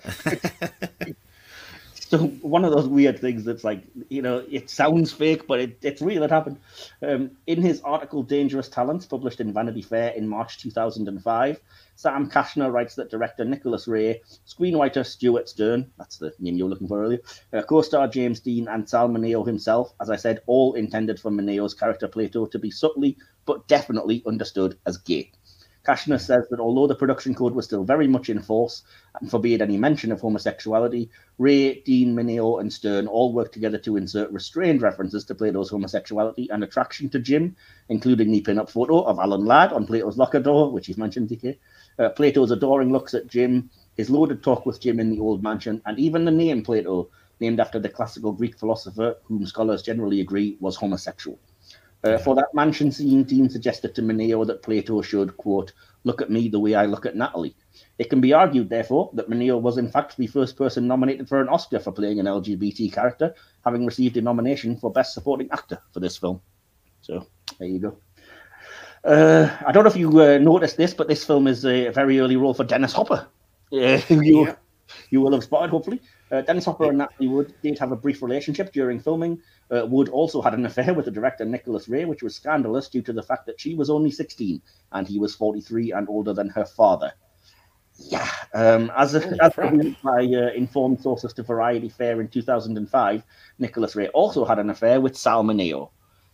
So one of those weird things that's like, it sounds fake, but it's real. It happened. In his article, Dangerous Talents, published in Vanity Fair in March 2005, Sam Kashner writes that director Nicholas Ray, screenwriter Stuart Stern, that's the name you were looking for earlier, co-star James Dean and Sal Mineo himself, as I said, all intended for Mineo's character Plato to be subtly but definitely understood as gay. Kashner says that although the production code was still very much in force and forbade any mention of homosexuality, Ray, Dean, Mineo, and Stern all worked together to insert restrained references to Plato's homosexuality and attraction to Jim, including the pin-up photo of Alan Ladd on Plato's locker door, which he's mentioned, DK, Plato's adoring looks at Jim, his loaded talk with Jim in the old mansion, and even the name Plato, named after the classical Greek philosopher, whom scholars generally agree was homosexual. For that mansion scene, Dean suggested to Mineo that Plato should, quote, look at me the way I look at Natalie. It can be argued, therefore, that Mineo was in fact the first person nominated for an Oscar for playing an LGBT character, having received a nomination for Best Supporting Actor for this film. So, there you go. I don't know if you noticed this, but this film is a very early role for Dennis Hopper. You will have spotted, hopefully. Dennis Hopper and Natalie Wood did have a brief relationship during filming. Wood also had an affair with the director Nicholas Ray, which was scandalous due to the fact that she was only 16 and he was 43 and older than her father. Yeah, as by informed sources to Variety Fair in 2005, Nicholas Ray also had an affair with Sal Mineo.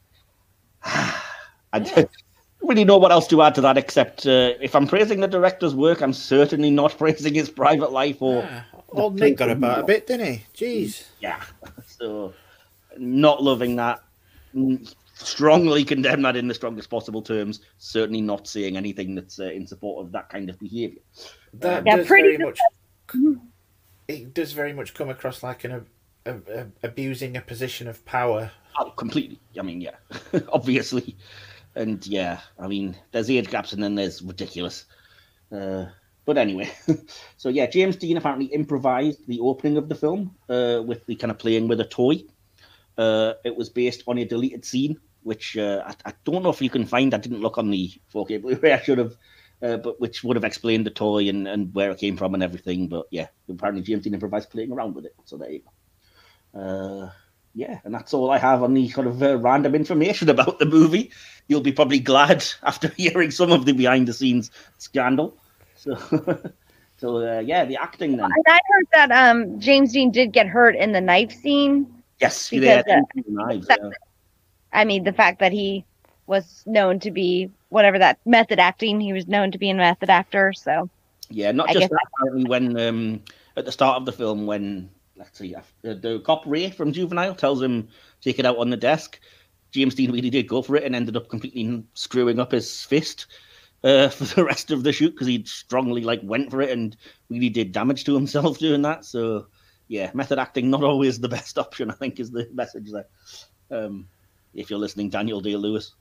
I don't really know what else to add to that, except if I'm praising the director's work, I'm certainly not praising his private life or... Old Nick got about a bit, didn't he? Jeez. Yeah. So, not loving that. Strongly condemn that in the strongest possible terms. Certainly not saying anything that's in support of that kind of behaviour. That does very much. It does very much come across like an abusing a position of power. Oh, completely. I mean, yeah, obviously, and yeah, I mean, there's age gaps and then there's ridiculous. But anyway, so yeah, James Dean apparently improvised the opening of the film with the kind of playing with a toy. It was based on a deleted scene, which I don't know if you can find. I didn't look on the 4K Blu-ray. I should have, but which would have explained the toy and where it came from and everything. But yeah, apparently James Dean improvised playing around with it. So there you go. Yeah, and that's all I have on the sort of random information about the movie. You'll be probably glad after hearing some of the behind-the-scenes scandal. So, yeah, the acting then. And I heard that James Dean did get hurt in the knife scene. Yes, because knives, I mean, the fact that he was known to be whatever that method acting, he was known to be a method actor. So yeah, not just that. Apparently, when at the start of the film, when let's see, the cop Ray from Juvenile tells him take it out on the desk, James Dean really did go for it and ended up completely screwing up his fist. For the rest of the shoot because he strongly went for it and really did damage to himself doing that. So yeah, method acting not always the best option, I think, is the message there. If you're listening, Daniel Day-Lewis.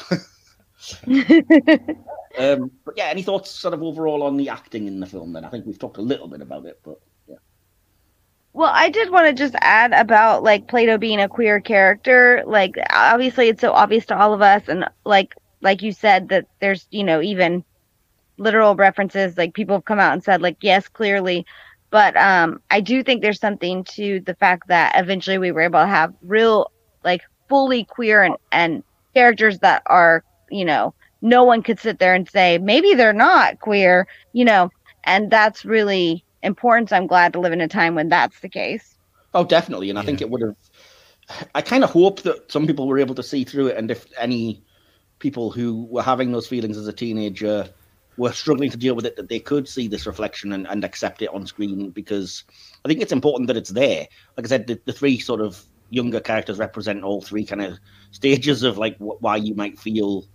But yeah, any thoughts sort of overall on the acting in the film then? I think we've talked a little bit about it, but yeah. Well, I did want to just add about Plato being a queer character. Obviously it's so obvious to all of us, and like you said, that there's, even literal references, people have come out and said, yes, clearly. But I do think there's something to the fact that eventually we were able to have real, fully queer and characters that are, no one could sit there and say, maybe they're not queer, and that's really important. So I'm glad to live in a time when that's the case. Oh, definitely. And I think it would have, I kind of hope that some people were able to see through it. And if any people who were having those feelings as a teenager were struggling to deal with it, that they could see this reflection and accept it on screen, because I think it's important that it's there. Like I said, the three sort of younger characters represent all three kind of stages of why you might feel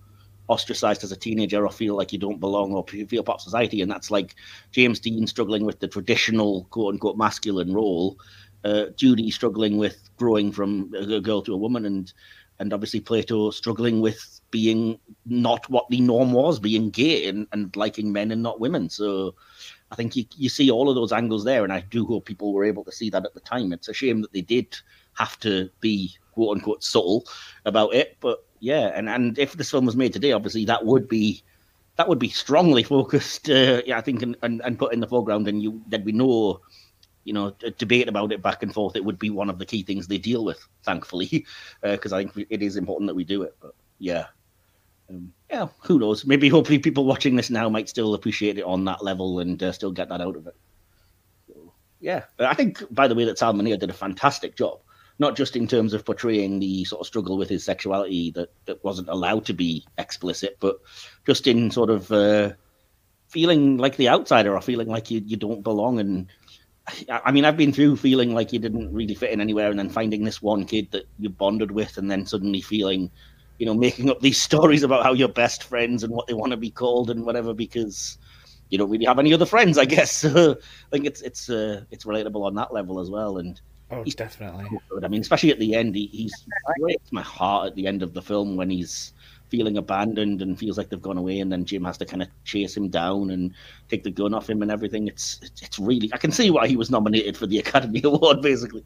ostracized as a teenager or feel like you don't belong or feel part of society. And that's like James Dean struggling with the traditional quote unquote masculine role, Judy struggling with growing from a girl to a woman, and obviously Plato struggling with being not what the norm was, being gay and liking men and not women. So I think you see all of those angles there, and I do hope people were able to see that at the time. It's a shame that they did have to be quote unquote subtle about it, but yeah, and if this film was made today, obviously that would be strongly focused, I think, and put in the foreground, and there'd be no, a debate about it back and forth. It would be one of the key things they deal with, thankfully, because I think it is important that we do it. But yeah. Who knows? Maybe hopefully people watching this now might still appreciate it on that level and still get that out of it. So, yeah, I think, by the way, that Sal Mineo did a fantastic job, not just in terms of portraying the sort of struggle with his sexuality that wasn't allowed to be explicit, but just in sort of feeling like the outsider or feeling like you don't belong. And I mean, I've been through feeling like you didn't really fit in anywhere, and then finding this one kid that you bonded with, and then suddenly feeling, making up these stories about how you're best friends and what they want to be called and whatever, because you don't really have any other friends, I guess. So I think it's relatable on that level as well. And he's definitely good. I mean, especially at the end, he breaks my heart at the end of the film when he's feeling abandoned and feels like they've gone away, and then Jim has to kind of chase him down and take the gun off him and everything. It's really, I can see why he was nominated for the Academy Award, basically.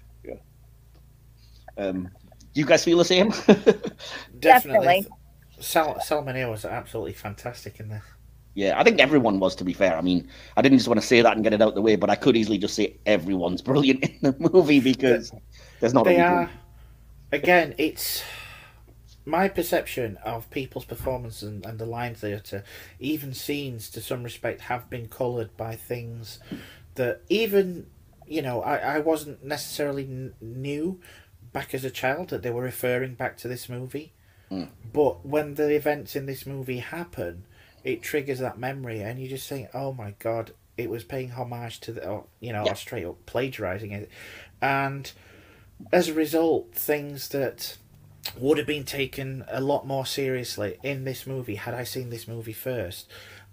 Yeah. Do you guys feel the same? Definitely. Sal Mineo was absolutely fantastic in this. Yeah, I think everyone was, to be fair. I mean, I didn't just want to say that and get it out the way, but I could easily just say everyone's brilliant in the movie, because there's not. They are. Again, it's my perception of people's performance and the line theatre, even scenes to some respect, have been coloured by things that even, I wasn't necessarily knew back as a child that they were referring back to this movie. But when the events in this movie happen, it triggers that memory, and you just think, oh my God, it was paying homage to or straight up plagiarising it. And as a result, things that would have been taken a lot more seriously in this movie, had I seen this movie first,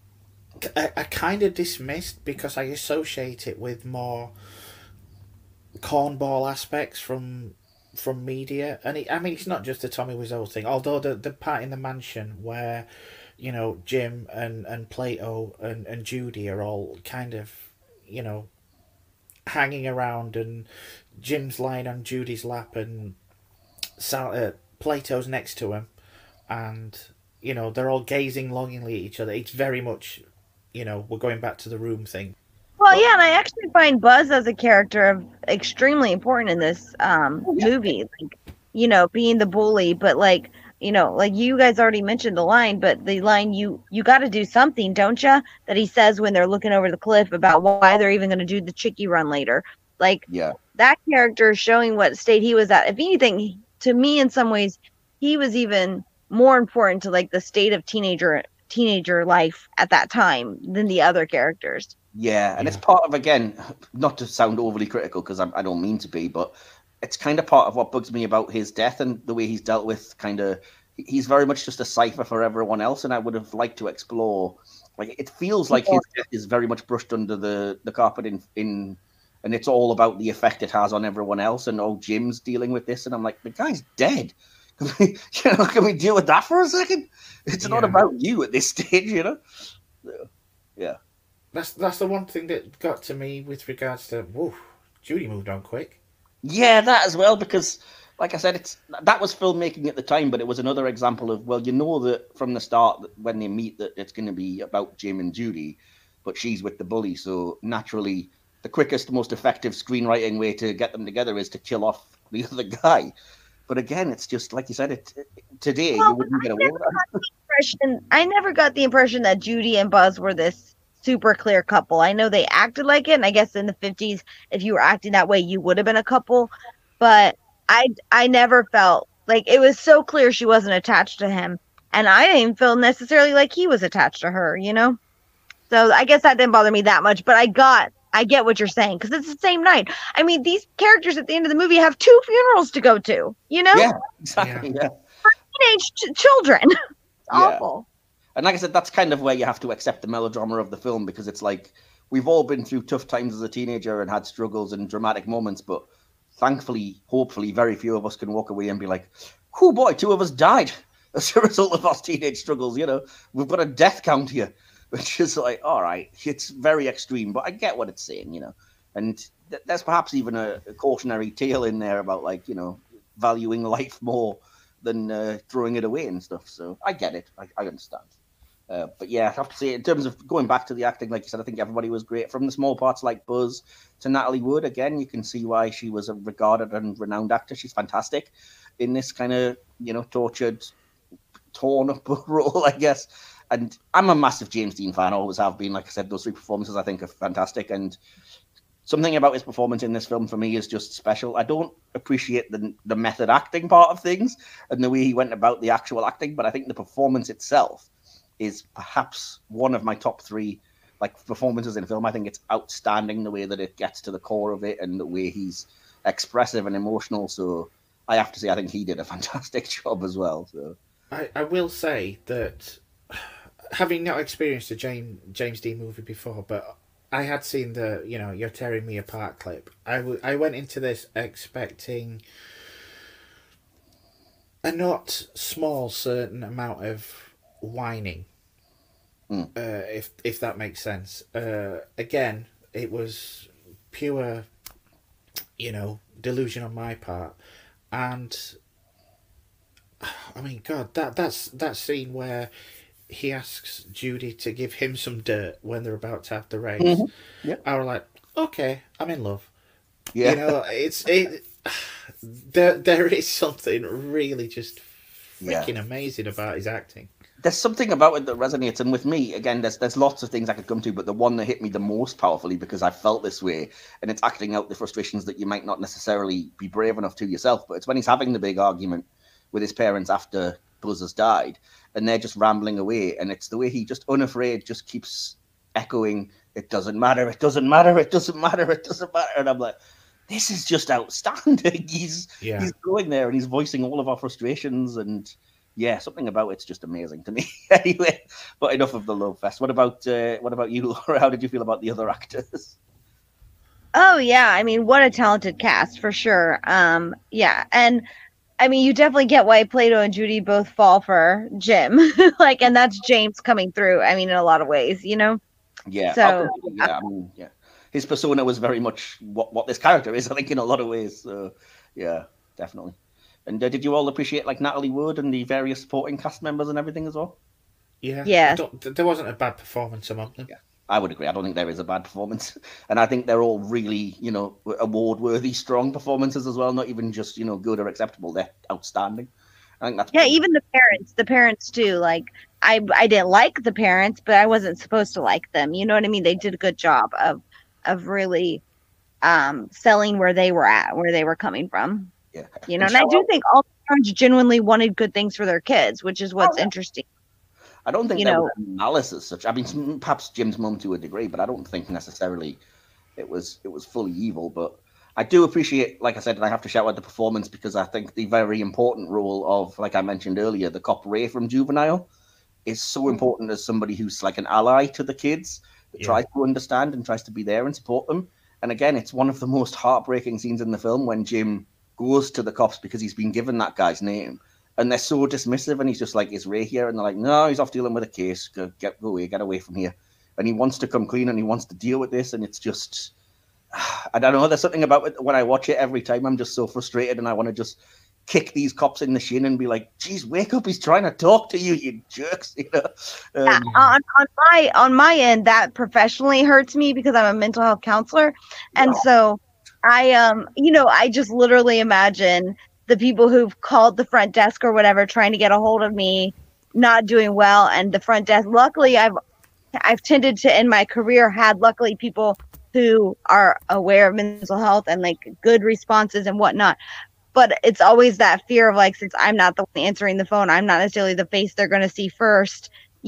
I kind of dismissed, because I associate it with more cornball aspects from media. And it's not just the Tommy Wiseau thing, although the part in the mansion where Jim and Plato and Judy are all kind of hanging around, and Jim's lying on Judy's lap, and Plato's next to him, and they're all gazing longingly at each other. It's very much we're going back to the room thing. Well, yeah, and I actually find Buzz as a character extremely important in this movie. Like, being the bully, but like you guys already mentioned the line, but the line, you got to do something, don't you? That he says when they're looking over the cliff about why they're even going to do the Chicky run later. Like, that character is showing what state he was at. If anything, to me, in some ways, he was even more important to like the state of teenager life at that time than the other characters. Yeah, and it's part of, again, not to sound overly critical, because I don't mean to be, but it's kind of part of what bugs me about his death and the way he's dealt with. He's very much just a cipher for everyone else, and I would have liked to explore. Like, it feels like his death is very much brushed under the carpet and it's all about the effect it has on everyone else. And Jim's dealing with this, and I'm like, the guy's dead. Can we deal with that for a second? It's not about you at this stage, Yeah. That's the one thing that got to me with regards to, Judy moved on quick. Yeah, that as well, because, like I said, that was filmmaking at the time, but it was another example of, that from the start, when they meet, that it's going to be about Jim and Judy, but she's with the bully, so naturally, the quickest, most effective screenwriting way to get them together is to kill off the other guy. But again, it's just, like you said, today, you wouldn't get away with that. I never got the impression that Judy and Buzz were this super clear couple. I know they acted like it, and I guess in the 50s, if you were acting that way, you would have been a couple. But I never felt like it was so clear she wasn't attached to him, and I didn't feel necessarily like he was attached to her. So I guess that didn't bother me that much. But I get what you're saying, because it's the same night. I mean, these characters at the end of the movie have 2 funerals to go to. Yeah, exactly. Yeah. For teenage children. awful. And like I said, that's kind of where you have to accept the melodrama of the film, because it's like we've all been through tough times as a teenager and had struggles and dramatic moments, but thankfully, hopefully, very few of us can walk away and be like, oh boy, 2 of us died as a result of our teenage struggles. We've got a death count here, which is like, all right, it's very extreme, but I get what it's saying, and there's perhaps even a cautionary tale in there about like, valuing life more than throwing it away and stuff. So I get it. I understand. But yeah, I have to say, in terms of going back to the acting, like you said, I think everybody was great. From the small parts like Buzz to Natalie Wood, again, you can see why she was a regarded and renowned actor. She's fantastic in this kind of, tortured, torn up role, I guess. And I'm a massive James Dean fan, always have been. Like I said, those 3 performances I think are fantastic. And something about his performance in this film for me is just special. I don't appreciate the method acting part of things and the way he went about the actual acting, but I think the performance itself is perhaps one of my top 3 like performances in film. I think it's outstanding the way that it gets to the core of it and the way he's expressive and emotional. So I have to say, I think he did a fantastic job as well. So I will say that, having not experienced a James Dean movie before, but I had seen the You're Tearing Me Apart clip. I went into this expecting a not small certain amount of whining, if that makes sense. Again, it was pure, delusion on my part, and I mean, God, that's that scene where he asks Judy to give him some dirt when they're about to have the race. Mm-hmm. Yep. I was like, okay, I'm in love. Yeah, there is something really just freaking amazing about his acting. There's something about it that resonates, and with me, again, there's lots of things I could come to, but the one that hit me the most powerfully, because I felt this way, and it's acting out the frustrations that you might not necessarily be brave enough to yourself, but it's when he's having the big argument with his parents after Buzz has died, and they're just rambling away, and it's the way he just unafraid just keeps echoing, it doesn't matter, it doesn't matter, it doesn't matter, it doesn't matter, and I'm like, this is just outstanding. He's going there and he's voicing all of our frustrations, and yeah, something about it's just amazing to me. Anyway, but enough of the love fest. What about you, Laura? How did you feel about the other actors? Oh yeah, I mean, what a talented cast for sure. Yeah, and I mean, you definitely get why Plato and Judy both fall for Jim. Like, and that's James coming through. I mean, in a lot of ways, Yeah. So I mean, yeah. His persona was very much what this character is, I think, in a lot of ways. So, yeah, definitely. And did you all appreciate like Natalie Wood and the various supporting cast members and everything as well? Yeah. There wasn't a bad performance among them. Yeah, I would agree. I don't think there is a bad performance, and I think they're all really, award-worthy, strong performances as well. Not even just good or acceptable; they're outstanding. I think that's even the parents too. Like I didn't like the parents, but I wasn't supposed to like them. You know what I mean? They did a good job of really selling where they were at, where they were coming from. Yeah. And I do think all parents genuinely wanted good things for their kids, which is what's interesting. I don't think there was malice as such. I mean, perhaps Jim's mum to a degree, but I don't think necessarily it was fully evil. But I do appreciate, like I said, and I have to shout out the performance, because I think the very important role of, like I mentioned earlier, the cop Ray from Juvenile is so important as somebody who's like an ally to the kids, that tries to understand and tries to be there and support them. And again, it's one of the most heartbreaking scenes in the film when Jim goes to the cops because he's been given that guy's name, and they're so dismissive, and he's just like, is Ray here? And they're like, no, he's off dealing with a case, go away from here. And he wants to come clean and he wants to deal with this, and it's just, I don't know, there's something about it when I watch it every time, I'm just so frustrated, and I want to just kick these cops in the shin and be like, geez, wake up, he's trying to talk to you, you jerks. On my end, that professionally hurts me because I'm a mental health counselor, and so I just literally imagine the people who've called the front desk or whatever trying to get a hold of me not doing well, and the front desk, luckily I've tended to in my career had luckily people who are aware of mental health and like good responses and whatnot, but it's always that fear of like, since I'm not the one answering the phone, I'm not necessarily the face they're going to see first,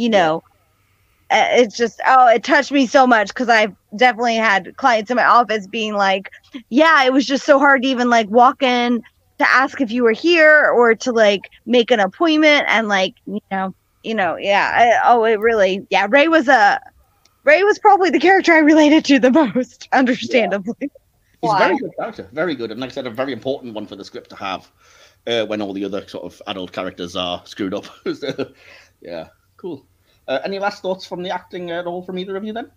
It's just, it touched me so much, because I've definitely had clients in my office being like, yeah, it was just so hard to even like walk in to ask if you were here or to like make an appointment, and like, it really, yeah. Ray was probably the character I related to the most, understandably. Yeah. He's a very good character, very good, and like I said, a very important one for the script to have when all the other sort of adult characters are screwed up. So, yeah, cool. Any last thoughts from the acting at all from either of you then?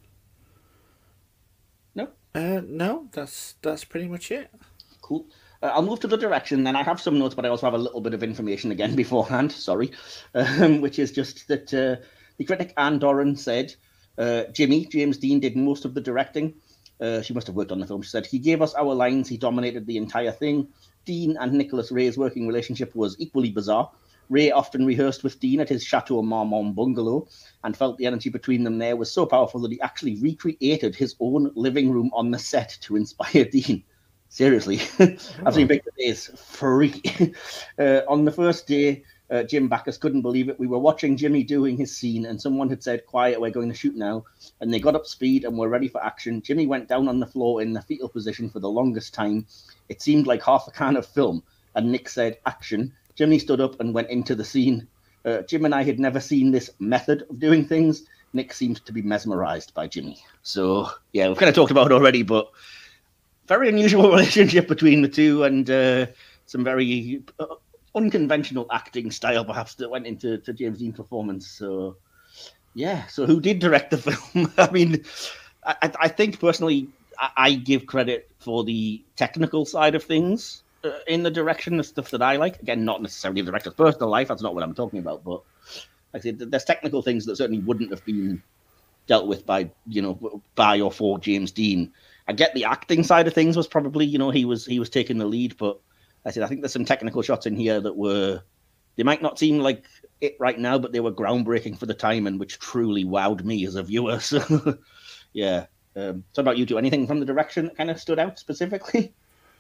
No? No, that's pretty much it. Cool. I'll move to the direction, then I have some notes, but I also have a little bit of information again beforehand, sorry, which is just that the critic Anne Doran said James Dean, did most of the directing. She must have worked on the film. She said, he gave us our lines, he dominated the entire thing. Dean and Nicholas Ray's working relationship was equally bizarre. Ray often rehearsed with Dean at his Chateau Marmont bungalow and felt the energy between them there was so powerful that he actually recreated his own living room on the set to inspire Dean. Seriously. I've seen pictures. It is freaky. On the first day, Jim Backus couldn't believe it. We were watching Jimmy doing his scene and someone had said, quiet, we're going to shoot now. And they got up speed and were ready for action. Jimmy went down on the floor in the fetal position for the longest time. It seemed like half a can of film. And Nick said, action. Jimmy stood up and went into the scene. Jim and I had never seen this method of doing things. Nick seemed to be mesmerized by Jimmy. So, yeah, we've kind of talked about it already, but very unusual relationship between the two and some very unconventional acting style, perhaps, that went into James Dean's performance. So, yeah. So who did direct the film? I mean, I think personally, I give credit for the technical side of things in the direction, the stuff that I like. Again, not necessarily the director's personal life. That's not what I'm talking about. But like I said, there's technical things that certainly wouldn't have been dealt with by or for James Dean. I get the acting side of things was probably, he was taking the lead, but I think there's some technical shots in here that they might not seem like it right now, but they were groundbreaking for the time and which truly wowed me as a viewer. So, yeah. So about you two, anything from the direction that kind of stood out specifically?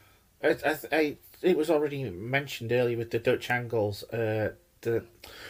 It was already mentioned earlier with the Dutch angles. The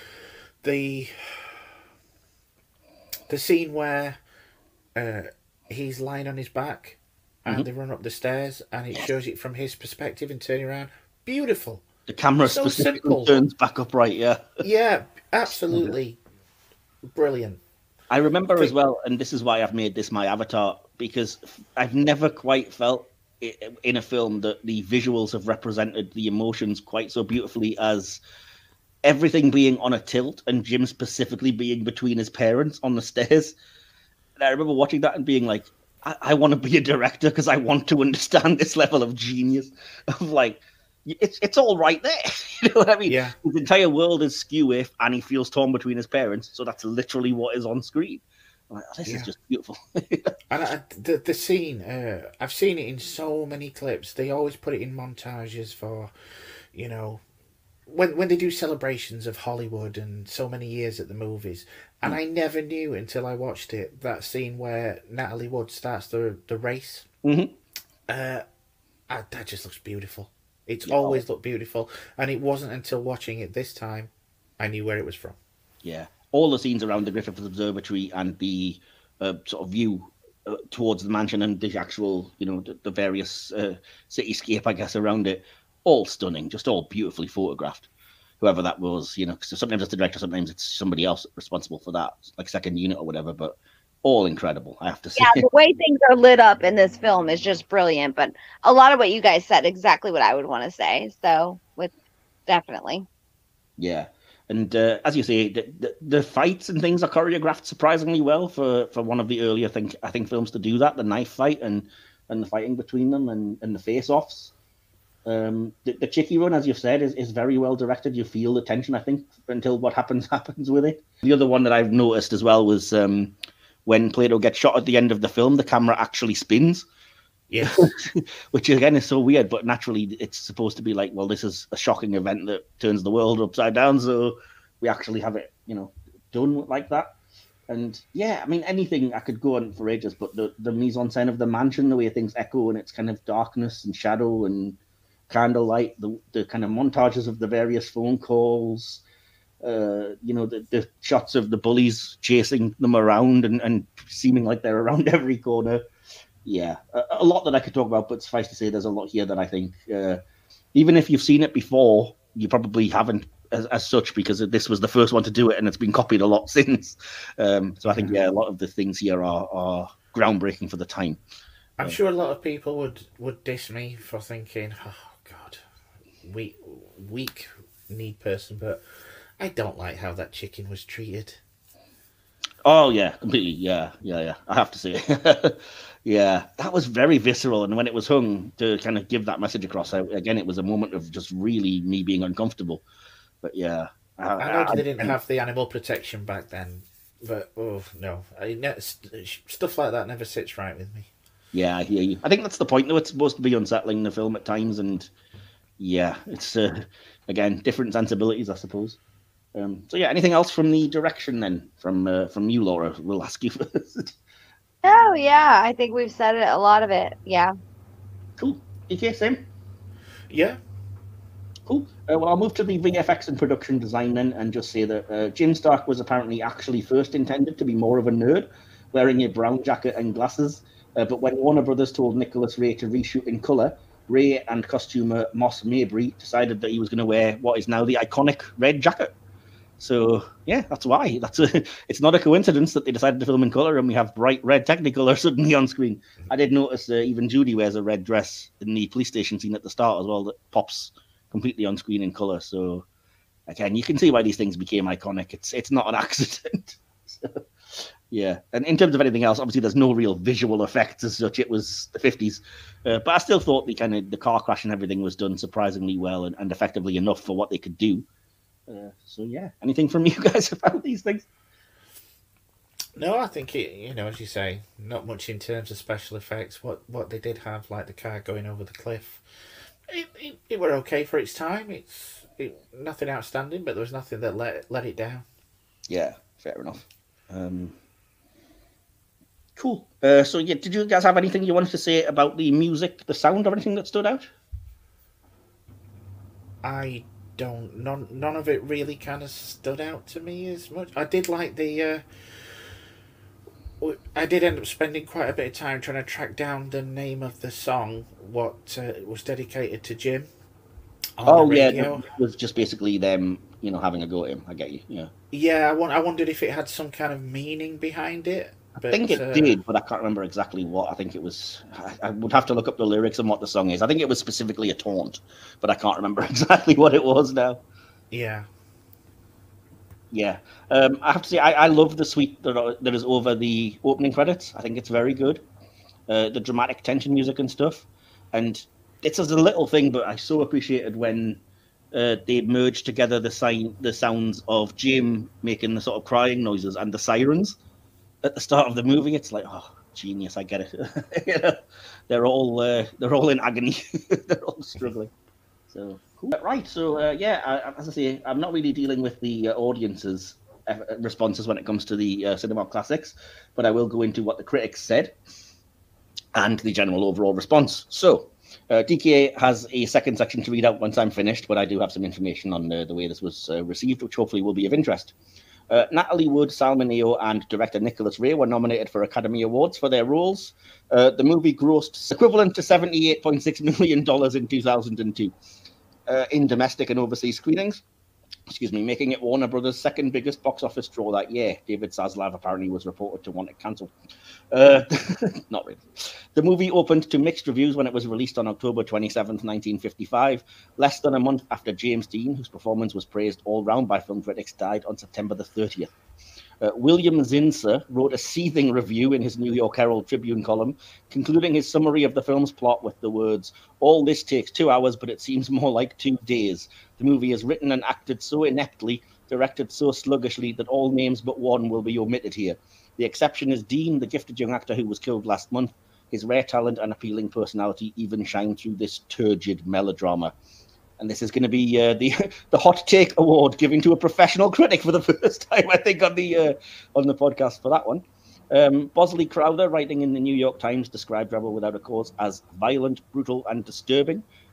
scene where he's lying on his back and they run up the stairs and it shows it from his perspective and turning around. Beautiful. The camera so specifically simple. Turns back upright, yeah. Yeah, absolutely brilliant. I remember as well, and this is why I've made this my avatar, because I've never quite felt in a film that the visuals have represented the emotions quite so beautifully as everything being on a tilt and Jim specifically being between his parents on the stairs. And I remember watching that and being like, I want to be a director because I want to understand this level of genius of like, it's all right there. You know what I mean? Yeah. His entire world is skew if, and he feels torn between his parents. So that's literally what is on screen. I'm like, this is just beautiful. And the scene, I've seen it in so many clips. They always put it in montages for, when they do celebrations of Hollywood and so many years at the movies. And I never knew until I watched it, that scene where Natalie Wood starts the race. Mm-hmm. That just looks beautiful. It's always looked beautiful. And it wasn't until watching it this time I knew where it was from. Yeah. All the scenes around the Griffith Observatory and the sort of view towards the mansion and the actual, the various cityscape, I guess, around it, all stunning, just all beautifully photographed. Whoever that was, because sometimes it's the director, sometimes it's somebody else responsible for that, like second unit or whatever, but all incredible, I have to say. Yeah, the way things are lit up in this film is just brilliant, but a lot of what you guys said, exactly what I would want to say, so definitely. Yeah. And as you say, the fights and things are choreographed surprisingly well for one of the earlier, I think films to do that, the knife fight and the fighting between them and the face-offs. The Chicky run, as you've said, is very well directed. You feel the tension, I think, until what happens with it. The other one that I've noticed as well was when Plato gets shot at the end of the film, the camera actually spins. Yes. Which again is so weird, but naturally it's supposed to be like, well, this is a shocking event that turns the world upside down, so we actually have it, done like that. And yeah, I mean, anything I could go on for ages, but the mise-en-scène of the mansion, the way things echo and it's kind of darkness and shadow and candlelight, the kind of montages of the various phone calls, the shots of the bullies chasing them around and seeming like they're around every corner. Yeah, a lot that I could talk about, but suffice to say, there's a lot here that I think, even if you've seen it before, you probably haven't as such, because this was the first one to do it, and it's been copied a lot since. So I think a lot of the things here are groundbreaking for the time. I'm sure a lot of people would diss me for thinking, oh God, weak need person, but I don't like how that chicken was treated. Oh yeah, completely. Yeah. I have to say, yeah, that was very visceral. And when it was hung to kind of give that message across, again, it was a moment of just really me being uncomfortable. But yeah, I know they didn't have the animal protection back then, but oh no, stuff like that never sits right with me. Yeah, I hear you. I think that's the point, though. It's supposed to be unsettling, the film, at times, and yeah, it's again different sensibilities, I suppose. So yeah, anything else from the direction then? From you, Laura? We'll ask you first. Oh yeah, I think we've said it. A lot of it. Yeah. Cool. DK, same. Yeah. Cool. Well, I'll move to the VFX and production design then, and just say that Jim Stark was apparently actually first intended to be more of a nerd, wearing a brown jacket and glasses. But when Warner Brothers told Nicholas Ray to reshoot in color, Ray and costumer Moss Mabry decided that he was going to wear what is now the iconic red jacket. So yeah, that's why. It's not a coincidence that they decided to film in color, and we have bright red Technicolor suddenly on screen. I did notice even Judy wears a red dress in the police station scene at the start as well, that pops completely on screen in color. So again, you can see why these things became iconic. It's not an accident. So, yeah, and in terms of anything else, obviously there's no real visual effects as such. It was the 50s, but I still thought the car crash and everything was done surprisingly well and effectively enough for what they could do. So yeah, anything from you guys about these things? No, I think as you say, not much in terms of special effects. What they did have, like the car going over the cliff, it were okay for its time. It's nothing outstanding, but there was nothing that let it down. Yeah, fair enough. Cool. So yeah, did you guys have anything you wanted to say about the music, the sound, or anything that stood out? I don't. None of it really kind of stood out to me as much. I did like the. I did end up spending quite a bit of time trying to track down the name of the song, what was dedicated to Jim. Oh yeah, it was just basically them, having a go at him. I get you. Yeah. Yeah, I wondered if it had some kind of meaning behind it. I think it did, but I can't remember exactly what. I think it was. I would have to look up the lyrics and what the song is. I think it was specifically a taunt, but I can't remember exactly what it was now. Yeah. Yeah. I have to say, I love the suite that is over the opening credits. I think it's very good. The dramatic tension music and stuff. And it's as a little thing, but I so appreciated when they merged together the sounds of Jim making the sort of crying noises and the sirens at the start of the movie. It's like, oh, genius! I get it. They're all in agony. They're all struggling. So cool. Right. So as I say, I'm not really dealing with the audience's responses when it comes to the cinema classics, but I will go into what the critics said and the general overall response. So DKA has a second section to read out once I'm finished, but I do have some information on the way this was received, which hopefully will be of interest. Natalie Wood, Salma Neo, and director Nicholas Ray were nominated for Academy Awards for their roles. The movie grossed equivalent to $78.6 million in 2002 in domestic and overseas screenings. Making it Warner Brothers' second biggest box office draw that year. David Zaslav apparently was reported to want it cancelled. Not really. The movie opened to mixed reviews when it was released on October 27th, 1955, less than a month after James Dean, whose performance was praised all round by film critics, died on September the 30th. William Zinsser wrote a seething review in his New York Herald Tribune column, concluding his summary of the film's plot with the words, "All this takes 2 hours, but it seems more like 2 days. The movie is written and acted so ineptly, directed so sluggishly that all names but one will be omitted here. The exception is Dean, the gifted young actor who was killed last month. His rare talent and appealing personality even shine through this turgid melodrama." And this is going to be the Hot Take Award given to a professional critic for the first time, I think, on the podcast for that one. Bosley Crowther, writing in the New York Times, described Rebel Without a Cause as violent, brutal, and disturbing,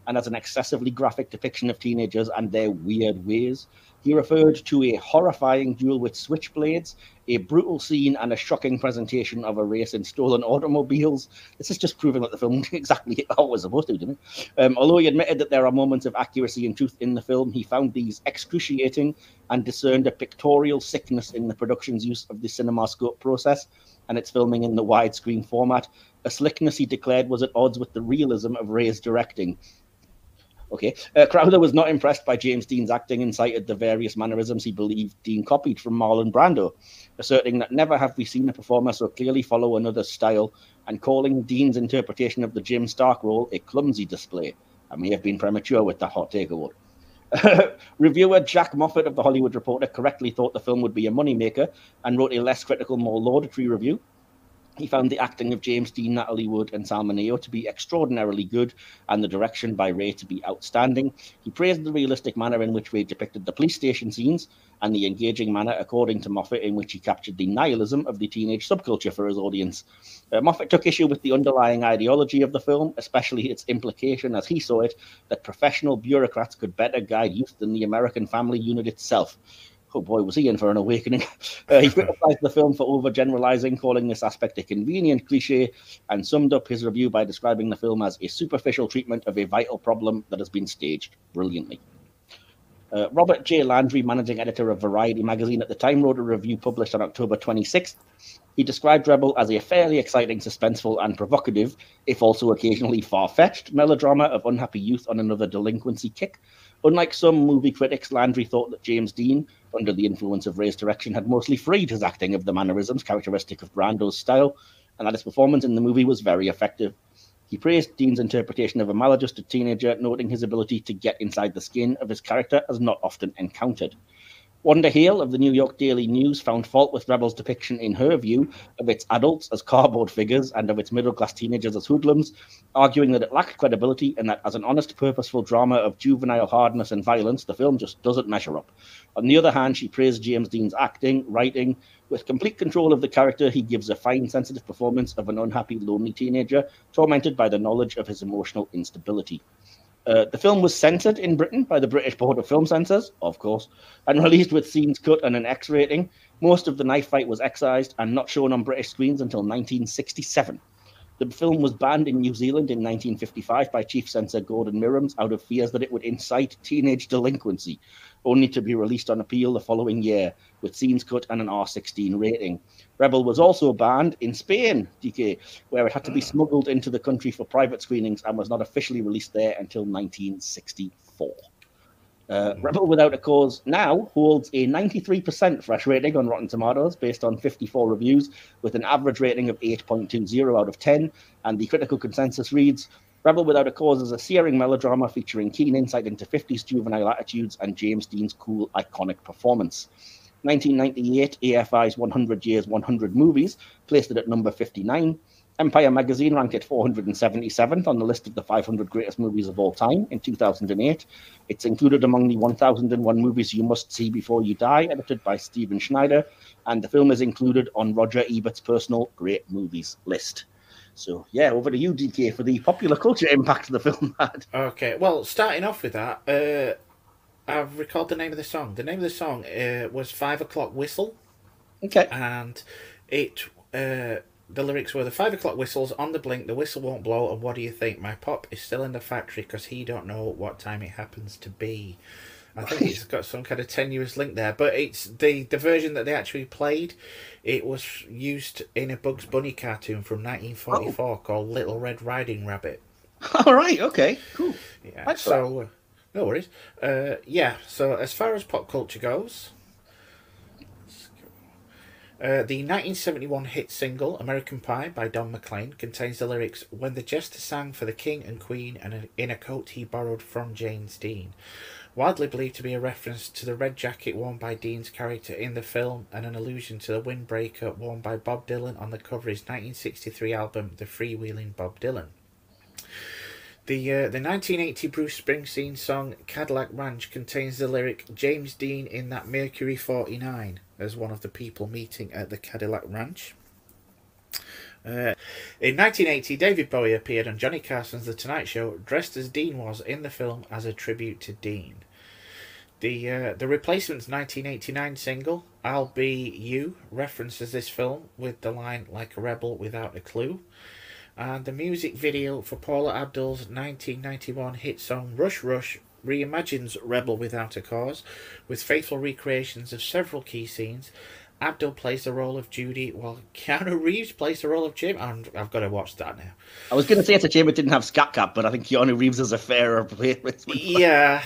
and as an excessively graphic depiction of teenagers and their weird ways. He referred to a horrifying duel with switchblades, a brutal scene, and a shocking presentation of a race in stolen automobiles. This is just proving that the film exactly how it was supposed to, didn't it? Although he admitted that there are moments of accuracy and truth in the film, he found these excruciating and discerned a pictorial sickness in the production's use of the CinemaScope process and its filming in the widescreen format, a slickness he declared was at odds with the realism of Ray's directing. Okay. Crowther was not impressed by James Dean's acting and cited the various mannerisms he believed Dean copied from Marlon Brando, asserting that never have we seen a performer so clearly follow another's style, and calling Dean's interpretation of the Jim Stark role a clumsy display. I may have been premature with that hot take award. Reviewer Jack Moffat of The Hollywood Reporter correctly thought the film would be a moneymaker and wrote a less critical, more laudatory review. He found the acting of James Dean, Natalie Wood, and Salma Neo to be extraordinarily good, and the direction by Ray to be outstanding. He praised the realistic manner in which Ray depicted the police station scenes, and the engaging manner, according to Moffat, in which he captured the nihilism of the teenage subculture for his audience. Moffat took issue with the underlying ideology of the film, especially its implication, as he saw it, that professional bureaucrats could better guide youth than the American family unit itself. Oh boy, was he in for an awakening. He criticized the film for overgeneralizing, calling this aspect a convenient cliche, and summed up his review by describing the film as a superficial treatment of a vital problem that has been staged brilliantly. Robert J. Landry, managing editor of Variety magazine at the time, wrote a review published on October 26th. He described Rebel as a fairly exciting, suspenseful, and provocative, if also occasionally far-fetched, melodrama of unhappy youth on another delinquency kick. Unlike some movie critics, Landry thought that James Dean, under the influence of Ray's direction, had mostly freed his acting of the mannerisms characteristic of Brando's style, and that his performance in the movie was very effective. He praised Dean's interpretation of a maladjusted teenager, noting his ability to get inside the skin of his character as not often encountered. Wanda Hale of the New York Daily News found fault with Rebel's depiction, in her view, of its adults as cardboard figures and of its middle-class teenagers as hoodlums, arguing that it lacked credibility and that as an honest, purposeful drama of juvenile hardness and violence, the film just doesn't measure up. On the other hand, she praised James Dean's acting, writing. With complete control of the character, he gives a fine, sensitive performance of an unhappy, lonely teenager, tormented by the knowledge of his emotional instability. The film was censored in Britain by the British Board of Film Censors, of course, and released with scenes cut and an X rating. Most of the knife fight was excised and not shown on British screens until 1967. The film was banned in New Zealand in 1955 by Chief Censor Gordon Mirams out of fears that it would incite teenage delinquency, only to be released on appeal the following year with scenes cut and an R16 rating. Rebel was also banned in Spain, DK, where it had to be smuggled into the country for private screenings and was not officially released there until 1964. Rebel Without a Cause now holds a 93% fresh rating on Rotten Tomatoes based on 54 reviews with an average rating of 8.20 out of 10, and the critical consensus reads, Rebel Without a Cause is a searing melodrama featuring keen insight into 50s juvenile attitudes and James Dean's cool, iconic performance. 1998, AFI's 100 Years, 100 Movies placed it at number 59. Empire magazine ranked it 477th on the list of the 500 greatest movies of all time in 2008. It's included among the 1001 movies you must see before you die, edited by Steven Schneider, and the film is included on Roger Ebert's personal great movies list. So, yeah, over to you, DK, for the popular culture impact the film had. Okay, well, starting off with that, I've recalled the name of the song. The name of the song was 5 O'Clock Whistle. Okay. And it... the lyrics were, the 5 o'clock whistle's on the blink, the whistle won't blow, and what do you think? My pop is still in the factory because he don't know what time it happens to be. I think it's got some kind of tenuous link there, but it's the version that they actually played, it was used in a Bugs Bunny cartoon from 1944 called Little Red Riding Rabbit. All right, okay, cool. Yeah, so, no worries. So as far as pop culture goes... the 1971 hit single American Pie by Don McLean contains the lyrics, when the jester sang for the king and queen and in a coat he borrowed from James Dean. Widely believed to be a reference to the red jacket worn by Dean's character in the film and an allusion to the windbreaker worn by Bob Dylan on the cover of his 1963 album The Freewheeling Bob Dylan. The 1980 Bruce Springsteen song Cadillac Ranch contains the lyric, James Dean in that Mercury 49 as one of the people meeting at the Cadillac Ranch. In 1980, David Bowie appeared on Johnny Carson's The Tonight Show, dressed as Dean was in the film as a tribute to Dean. The Replacement's 1989 single, I'll Be You, references this film with the line, like a rebel without a clue. And the music video for Paula Abdul's 1991 hit song Rush Rush reimagines Rebel Without a Cause with faithful recreations of several key scenes. Abdul plays the role of Judy, while Keanu Reeves plays the role of Jim. And I've got to watch that now. I was going to say it's a shame it didn't have Scat Cap, but I think Keanu Reeves is a fairer replacement. Yeah.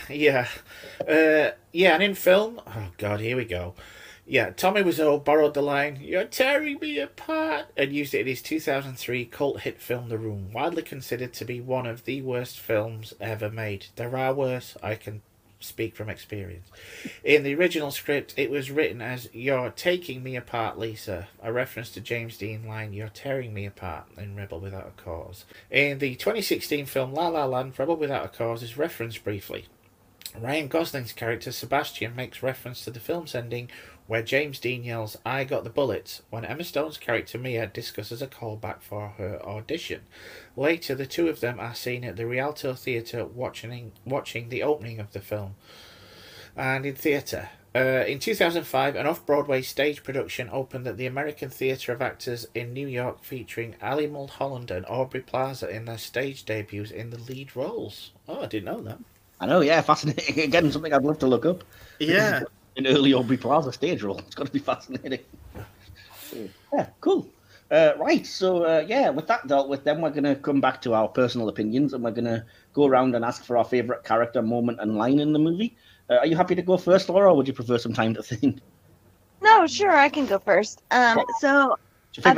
And in film, oh God, here we go. Yeah, Tommy Wiseau borrowed the line, "You're tearing me apart," and used it in his 2003 cult hit film The Room, widely considered to be one of the worst films ever made. There are worse, I can speak from experience. In the original script, it was written as "You're taking me apart, Lisa," a reference to James Dean line "You're tearing me apart" in Rebel Without a Cause. In the 2016 film La La Land, Rebel Without a Cause is referenced briefly. Ryan Gosling's character Sebastian makes reference to the film's ending, where James Dean yells, "I got the bullets," when Emma Stone's character Mia discusses a callback for her audition. Later, the two of them are seen at the Rialto Theatre watching the opening of the film. And in theatre, in 2005, an off-Broadway stage production opened at the American Theatre of Actors in New York, featuring Ali Mulholland and Aubrey Plaza in their stage debuts in the lead roles. Oh, I didn't know that. I know, yeah, fascinating. Again, something I'd love to look up. Yeah. An early Aubrey Plaza stage role. It's got to be fascinating. Yeah, cool. Right, so with that dealt with, then we're going to come back to our personal opinions, and we're going to go around and ask for our favourite character, moment, and line in the movie. Are you happy to go first, Laura, or would you prefer some time to think? No, sure, I can go first. So a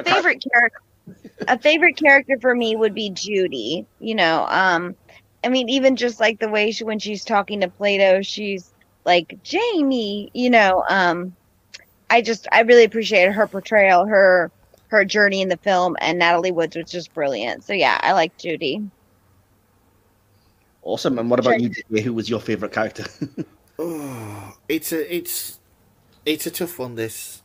favorite character for me would be Judy. I mean, even just like the way when she's talking to Plato, she's like, Jamie, I really appreciated her portrayal, her journey in the film, and Natalie Woods was just brilliant. So yeah, I like Judy. Awesome. And what about you, Jay? Who was your favorite character? It's a tough one, this.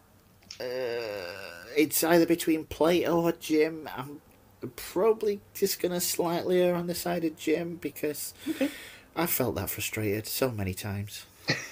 It's either between Plato or Jim. I'm probably just going to slightly err on the side of Jim, because I felt that frustrated so many times.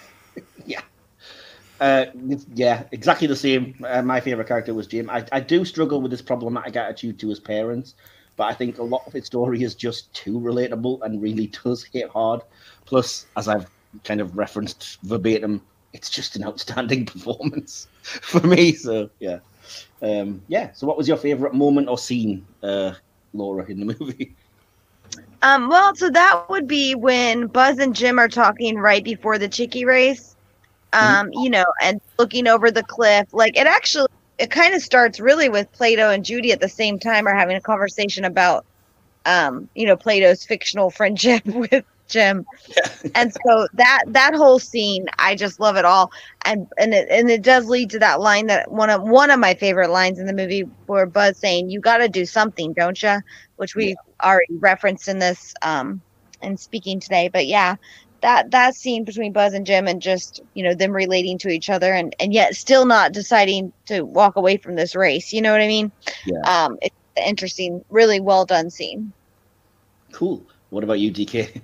Yeah, exactly the same. My favourite character was Jim. I do struggle with this problematic attitude to his parents, but I think a lot of his story is just too relatable and really does hit hard. Plus, as I've kind of referenced verbatim, it's just an outstanding performance for me. So, yeah. So what was your favourite moment or scene, Laura, in the movie? Well, so that would be when Buzz and Jim are talking right before the Chicky race. And looking over the cliff. Like, it kind of starts really with Plato and Judy at the same time are having a conversation about, Plato's fictional friendship with Jim. Yeah. And so that whole scene, I just love it all. And it does lead to that line that one of my favorite lines in the movie, where Buzz saying, "You got to do something, don't you?" Which we already referenced in this, in speaking today. But yeah, that scene between Buzz and Jim, and just, them relating to each other, and yet still not deciding to walk away from this race. You know what I mean? Yeah. It's an interesting, really well done scene. Cool. What about you, DK?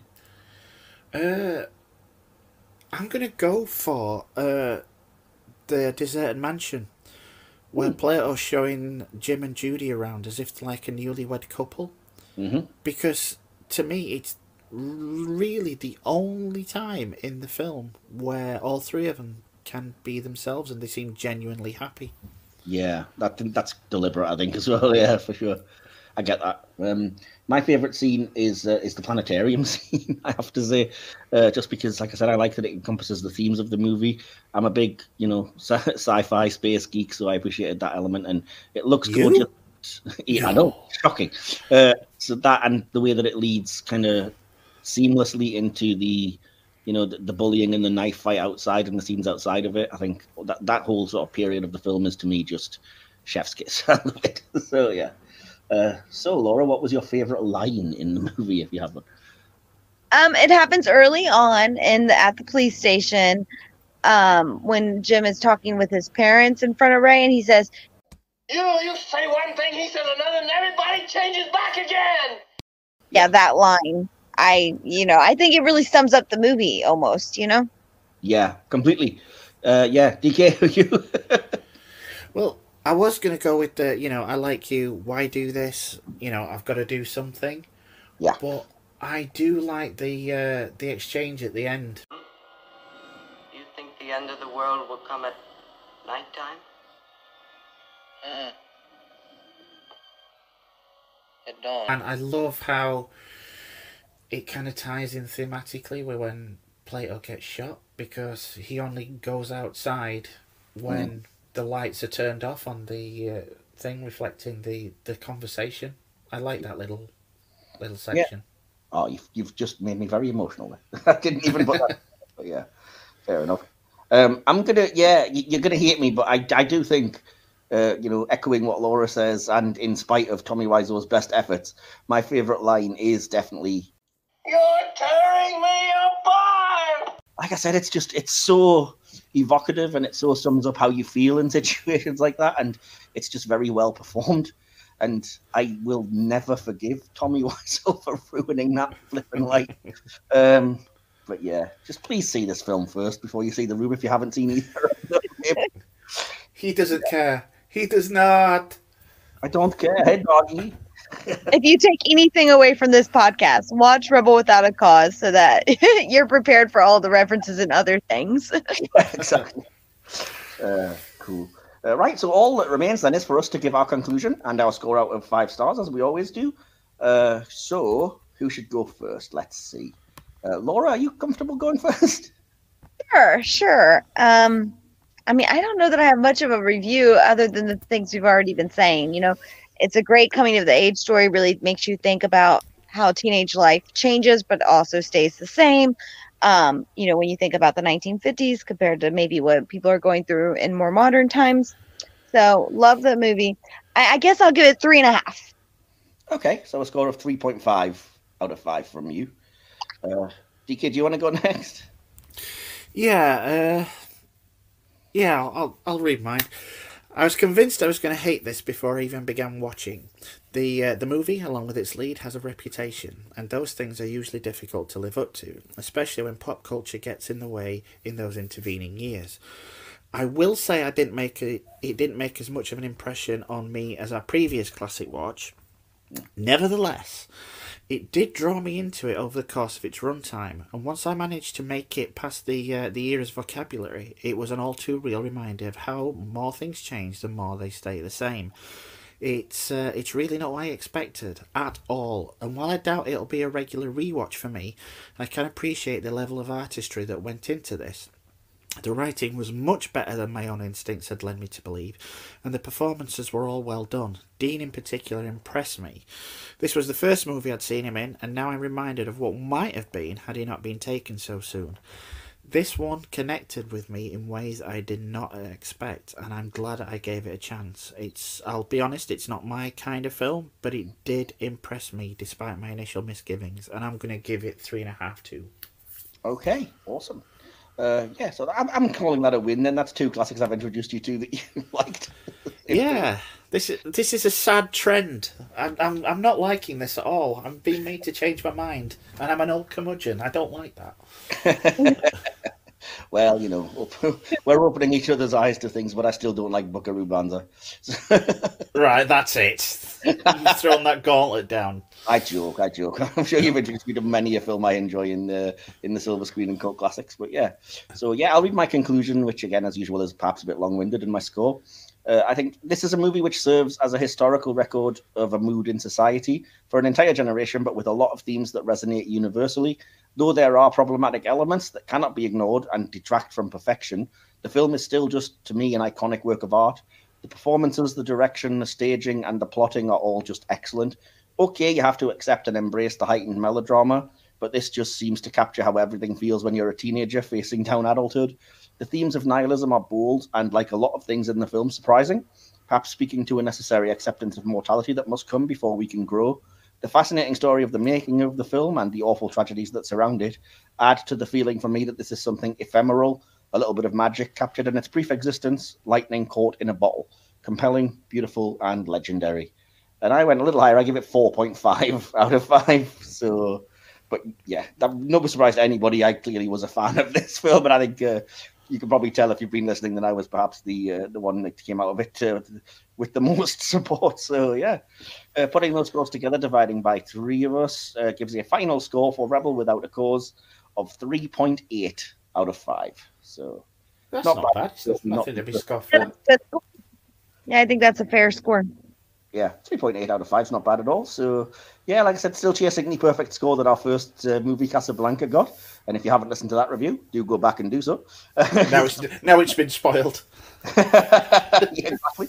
I'm going to go for the Deserted Mansion, where Plato's showing Jim and Judy around as if like a newlywed couple. Mm-hmm. Because to me, it's really the only time in the film where all three of them can be themselves and they seem genuinely happy. Yeah, that's deliberate, I think, as well. Yeah, for sure. I get that. My favourite scene is the planetarium scene, I have to say, just because, like I said, I like that it encompasses the themes of the movie. I'm a big, sci-fi space geek, so I appreciated that element, and it looks gorgeous. Yeah, I know, shocking. So that, and the way that it leads kind of seamlessly into the, the bullying and the knife fight outside and the scenes outside of it. I think that whole sort of period of the film is, to me, just chef's kiss. I love it. So yeah. So Laura, what was your favorite line in the movie, if you have one? It happens early on at the police station, when Jim is talking with his parents in front of Ray, and he says, You say one thing, he says another, and everybody changes back again. Yeah, that line. I think it really sums up the movie almost, Yeah, completely. Yeah, DK, you. Well, I was going to go with the, I like you, why do this? I've got to do something. Yeah. But I do like the exchange at the end. You think the end of the world will come at nighttime? At dawn. And I love how it kind of ties in thematically with when Plato gets shot, because he only goes outside when the lights are turned off on the thing reflecting the conversation. I like that little section. Yeah. Oh, you've just made me very emotional there. I didn't even put that. But yeah, fair enough. You're gonna hate me, but I do think, echoing what Laura says, and in spite of Tommy Wiseau's best efforts, my favourite line is definitely, "You're tearing me apart." Like I said, it's so evocative, and it so sums up how you feel in situations like that, and it's just very well performed. And I will never forgive Tommy Wiseau for ruining that flipping light. But yeah, just please see this film first before you see The Room if you haven't seen either. He doesn't care. He does not. I don't care. Hey, doggy. If you take anything away from this podcast, watch Rebel Without a Cause so that you're prepared for all the references and other things. Yeah, exactly. Cool. Right, so all that remains then is for us to give our conclusion and our score out of 5 stars, as we always do. So, who should go first? Let's see. Laura, are you comfortable going first? Sure. I don't know that I have much of a review other than the things we've already been saying. It's a great coming of the age story, really makes you think about how teenage life changes, but also stays the same. When you think about the 1950s compared to maybe what people are going through in more modern times. So, love the movie. I guess I'll give it 3.5. Okay, so a score of 3.5 out of 5 from you. DK, do you want to go next? Yeah, I'll read mine. I was convinced I was going to hate this before I even began watching. The movie, along with its lead, has a reputation, and those things are usually difficult to live up to, especially when pop culture gets in the way in those intervening years. I will say it didn't make as much of an impression on me as our previous classic watch. Nevertheless, it did draw me into it over the course of its runtime, and once I managed to make it past the era's vocabulary, it was an all too real reminder of how more things change the more they stay the same. It's really not what I expected at all, and while I doubt it'll be a regular rewatch for me, I can appreciate the level of artistry that went into this. The writing was much better than my own instincts had led me to believe, and the performances were all well done. Dean in particular impressed me. This was the first movie I'd seen him in, and now I'm reminded of what might have been had he not been taken so soon. This one connected with me in ways I did not expect, and I'm glad I gave it a chance. I'll be honest, it's not my kind of film, but it did impress me despite my initial misgivings, and I'm going to give it 3.5 too. Okay, awesome. So I'm calling that a win. Then that's 2 classics I've introduced you to that you liked. Yeah, this is a sad trend. I'm not liking this at all. I'm being made to change my mind, and I'm an old curmudgeon. I don't like that. Well, we're opening each other's eyes to things, but I still don't like Buckaroo Banzai. Right, that's it. You've thrown that gauntlet down. I joke. I'm sure you've introduced me to many a film I enjoy in the silver screen and cult classics. But yeah, so I'll read my conclusion, which again, as usual, is perhaps a bit long-winded in my score. I think this is a movie which serves as a historical record of a mood in society for an entire generation, but with a lot of themes that resonate universally. Though there are problematic elements that cannot be ignored and detract from perfection, the film is still just, to me, an iconic work of art. The performances, the direction, the staging, and the plotting are all just excellent. Okay, you have to accept and embrace the heightened melodrama, but this just seems to capture how everything feels when you're a teenager facing down adulthood. The themes of nihilism are bold and, like a lot of things in the film, surprising, perhaps speaking to a necessary acceptance of mortality that must come before we can grow. The fascinating story of the making of the film and the awful tragedies that surround it add to the feeling for me that this is something ephemeral, a little bit of magic captured in its brief existence, lightning caught in a bottle. Compelling, beautiful, and legendary. And I went a little higher. I give it 4.5 out of 5. So, but yeah, no surprise to anybody. I clearly was a fan of this film, and I think you can probably tell if you've been listening that I was perhaps the one that came out of it with the most support. So yeah, putting those scores together, dividing by 3 of us, gives you a final score for Rebel Without a Cause of 3.8 out of 5. So that's not bad. It's nothing to be scoffed at. Yeah, I think that's a fair score. Yeah, 3.8 out of 5 is not bad at all. So, yeah, like I said, still chasing the perfect score that our first movie, Casablanca, got. And if you haven't listened to that review, do go back and do so. Now it's been spoiled. Yeah, exactly.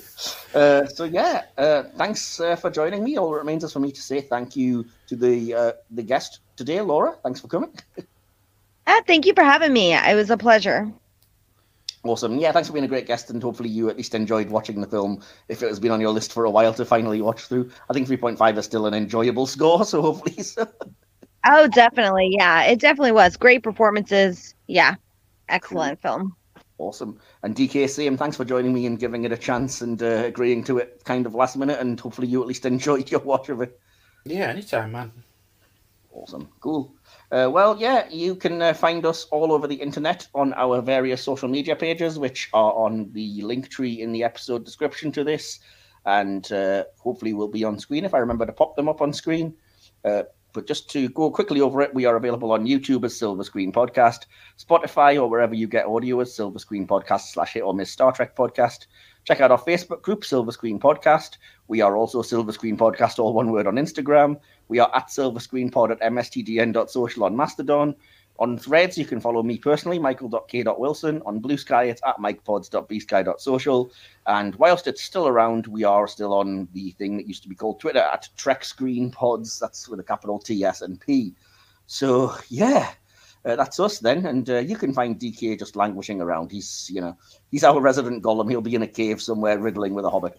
Thanks for joining me. All that remains is for me to say thank you to the guest today, Laura. Thanks for coming. Thank you for having me. It was a pleasure. Awesome. Yeah, thanks for being a great guest, and hopefully you at least enjoyed watching the film if it has been on your list for a while to finally watch through. I think 3.5 is still an enjoyable score, so hopefully so. Oh, definitely. Yeah, it definitely was. Great performances. Yeah, excellent film. Awesome. And DK, same. Thanks for joining me and giving it a chance and agreeing to it kind of last minute, and hopefully you at least enjoyed your watch of it. Yeah, anytime, man. Awesome. Cool. You can find us all over the internet on our various social media pages, which are on the link tree in the episode description to this, and hopefully will be on screen if I remember to pop them up on screen. But just to go quickly over it, we are available on YouTube as Silver Screen Podcast, Spotify or wherever you get audio as Silver Screen Podcast / Hit or Miss Star Trek Podcast. Check out our Facebook group, Silver Screen Podcast. We are also Silver Screen Podcast, all one word, on Instagram. We are at Silver Screen Pod at mstdn.social on Mastodon. On Threads, you can follow me personally, michael.k.wilson. On Blue Sky, it's at mikepods.bsky.social. And whilst it's still around, we are still on the thing that used to be called Twitter at Trek Screen Pods. That's with a capital T, S, and P. So, yeah. That's us then, and you can find DK just languishing around. He's our resident Gollum. He'll be in a cave somewhere riddling with a hobbit.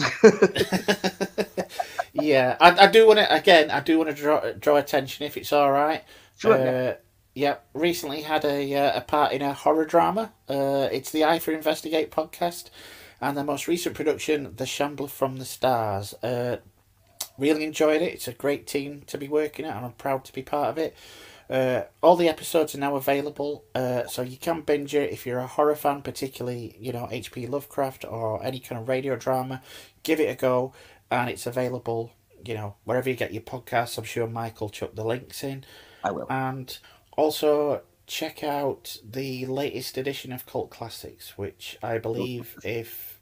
Yeah, I do want to draw attention, if it's all right. Sure. Yeah, recently had a part in a horror drama. It's the Eye for Investigate podcast, and their most recent production, The Shambler from the Stars. Really enjoyed it. It's a great team to be working at, and I'm proud to be part of it. All the episodes are now available, so you can binge it if you're a horror fan, particularly H.P. Lovecraft or any kind of radio drama. Give it a go, and it's available wherever you get your podcasts. I'm sure Michael chucked the links in. I will. And also check out the latest edition of Cult Classics, which I believe if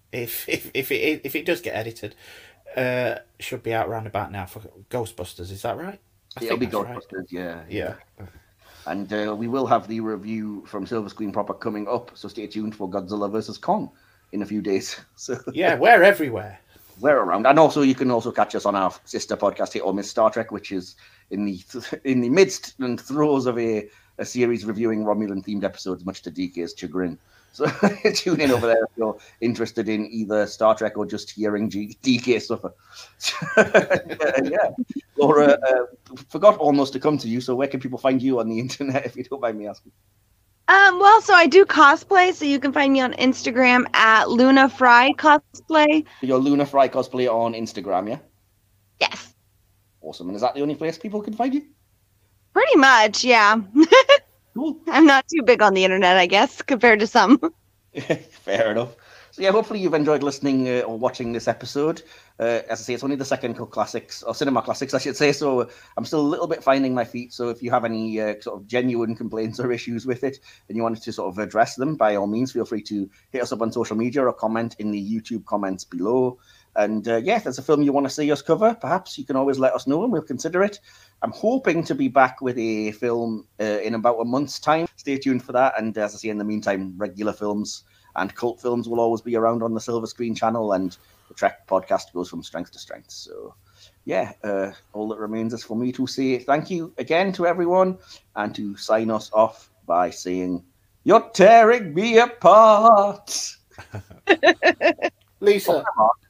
it does get edited, should be out round about now for Ghostbusters. Is that right? It'll be Ghostbusters, right. Yeah. And we will have the review from Silver Screen proper coming up, so stay tuned for Godzilla vs. Kong in a few days. So yeah, we're everywhere. We're around, and also you can also catch us on our sister podcast, Hit or Miss Star Trek, which is in the midst and throes of a series reviewing Romulan themed episodes, much to DK's chagrin. So tune in over there if you're interested in either Star Trek or just hearing DK suffer. Yeah. Laura, forgot almost to come to you, so where can people find you on the internet, if you don't mind me asking? So I do cosplay, so you can find me on Instagram at Luna Fry Cosplay. Your Luna Fry Cosplay on Instagram, yeah? Yes. Awesome. And is that the only place people can find you? Pretty much, yeah. Cool. I'm not too big on the internet, I guess, compared to some. Fair enough. So yeah, hopefully you've enjoyed listening or watching this episode. As I say, it's only the second Cult Classics, or Cinema Classics, I should say, so I'm still a little bit finding my feet. So if you have any sort of genuine complaints or issues with it, and you wanted to sort of address them, by all means, feel free to hit us up on social media or comment in the YouTube comments below. And if there's a film you want to see us cover, perhaps you can always let us know and we'll consider it. I'm hoping to be back with a film in about a month's time. Stay tuned for that. And as I say, in the meantime, regular films and cult films will always be around on the Silver Screen channel, and the Trek podcast goes from strength to strength. So, all that remains is for me to say thank you again to everyone and to sign us off by saying, "You're tearing me apart." Lisa.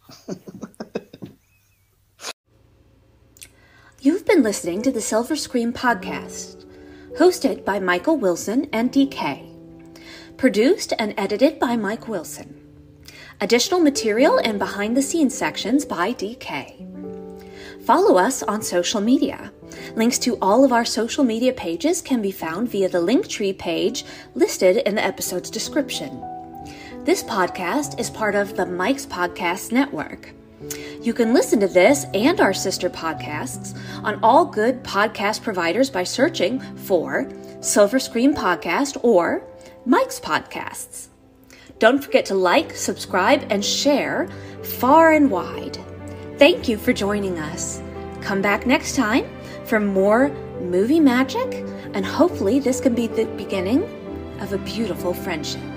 You've been listening to the Silver Screen Podcast, hosted by Michael Wilson and DK. Produced and edited by Mike Wilson. Additional material and behind-the-scenes sections by DK. Follow us on social media. Links to all of our social media pages can be found via the Linktree page listed in the episode's description. This podcast is part of the Mike's Podcast Network. You can listen to this and our sister podcasts on all good podcast providers by searching for Silver Screen Podcast or Mike's Podcasts. Don't forget to like, subscribe, and share far and wide. Thank you for joining us. Come back next time for more movie magic, and hopefully this can be the beginning of a beautiful friendship.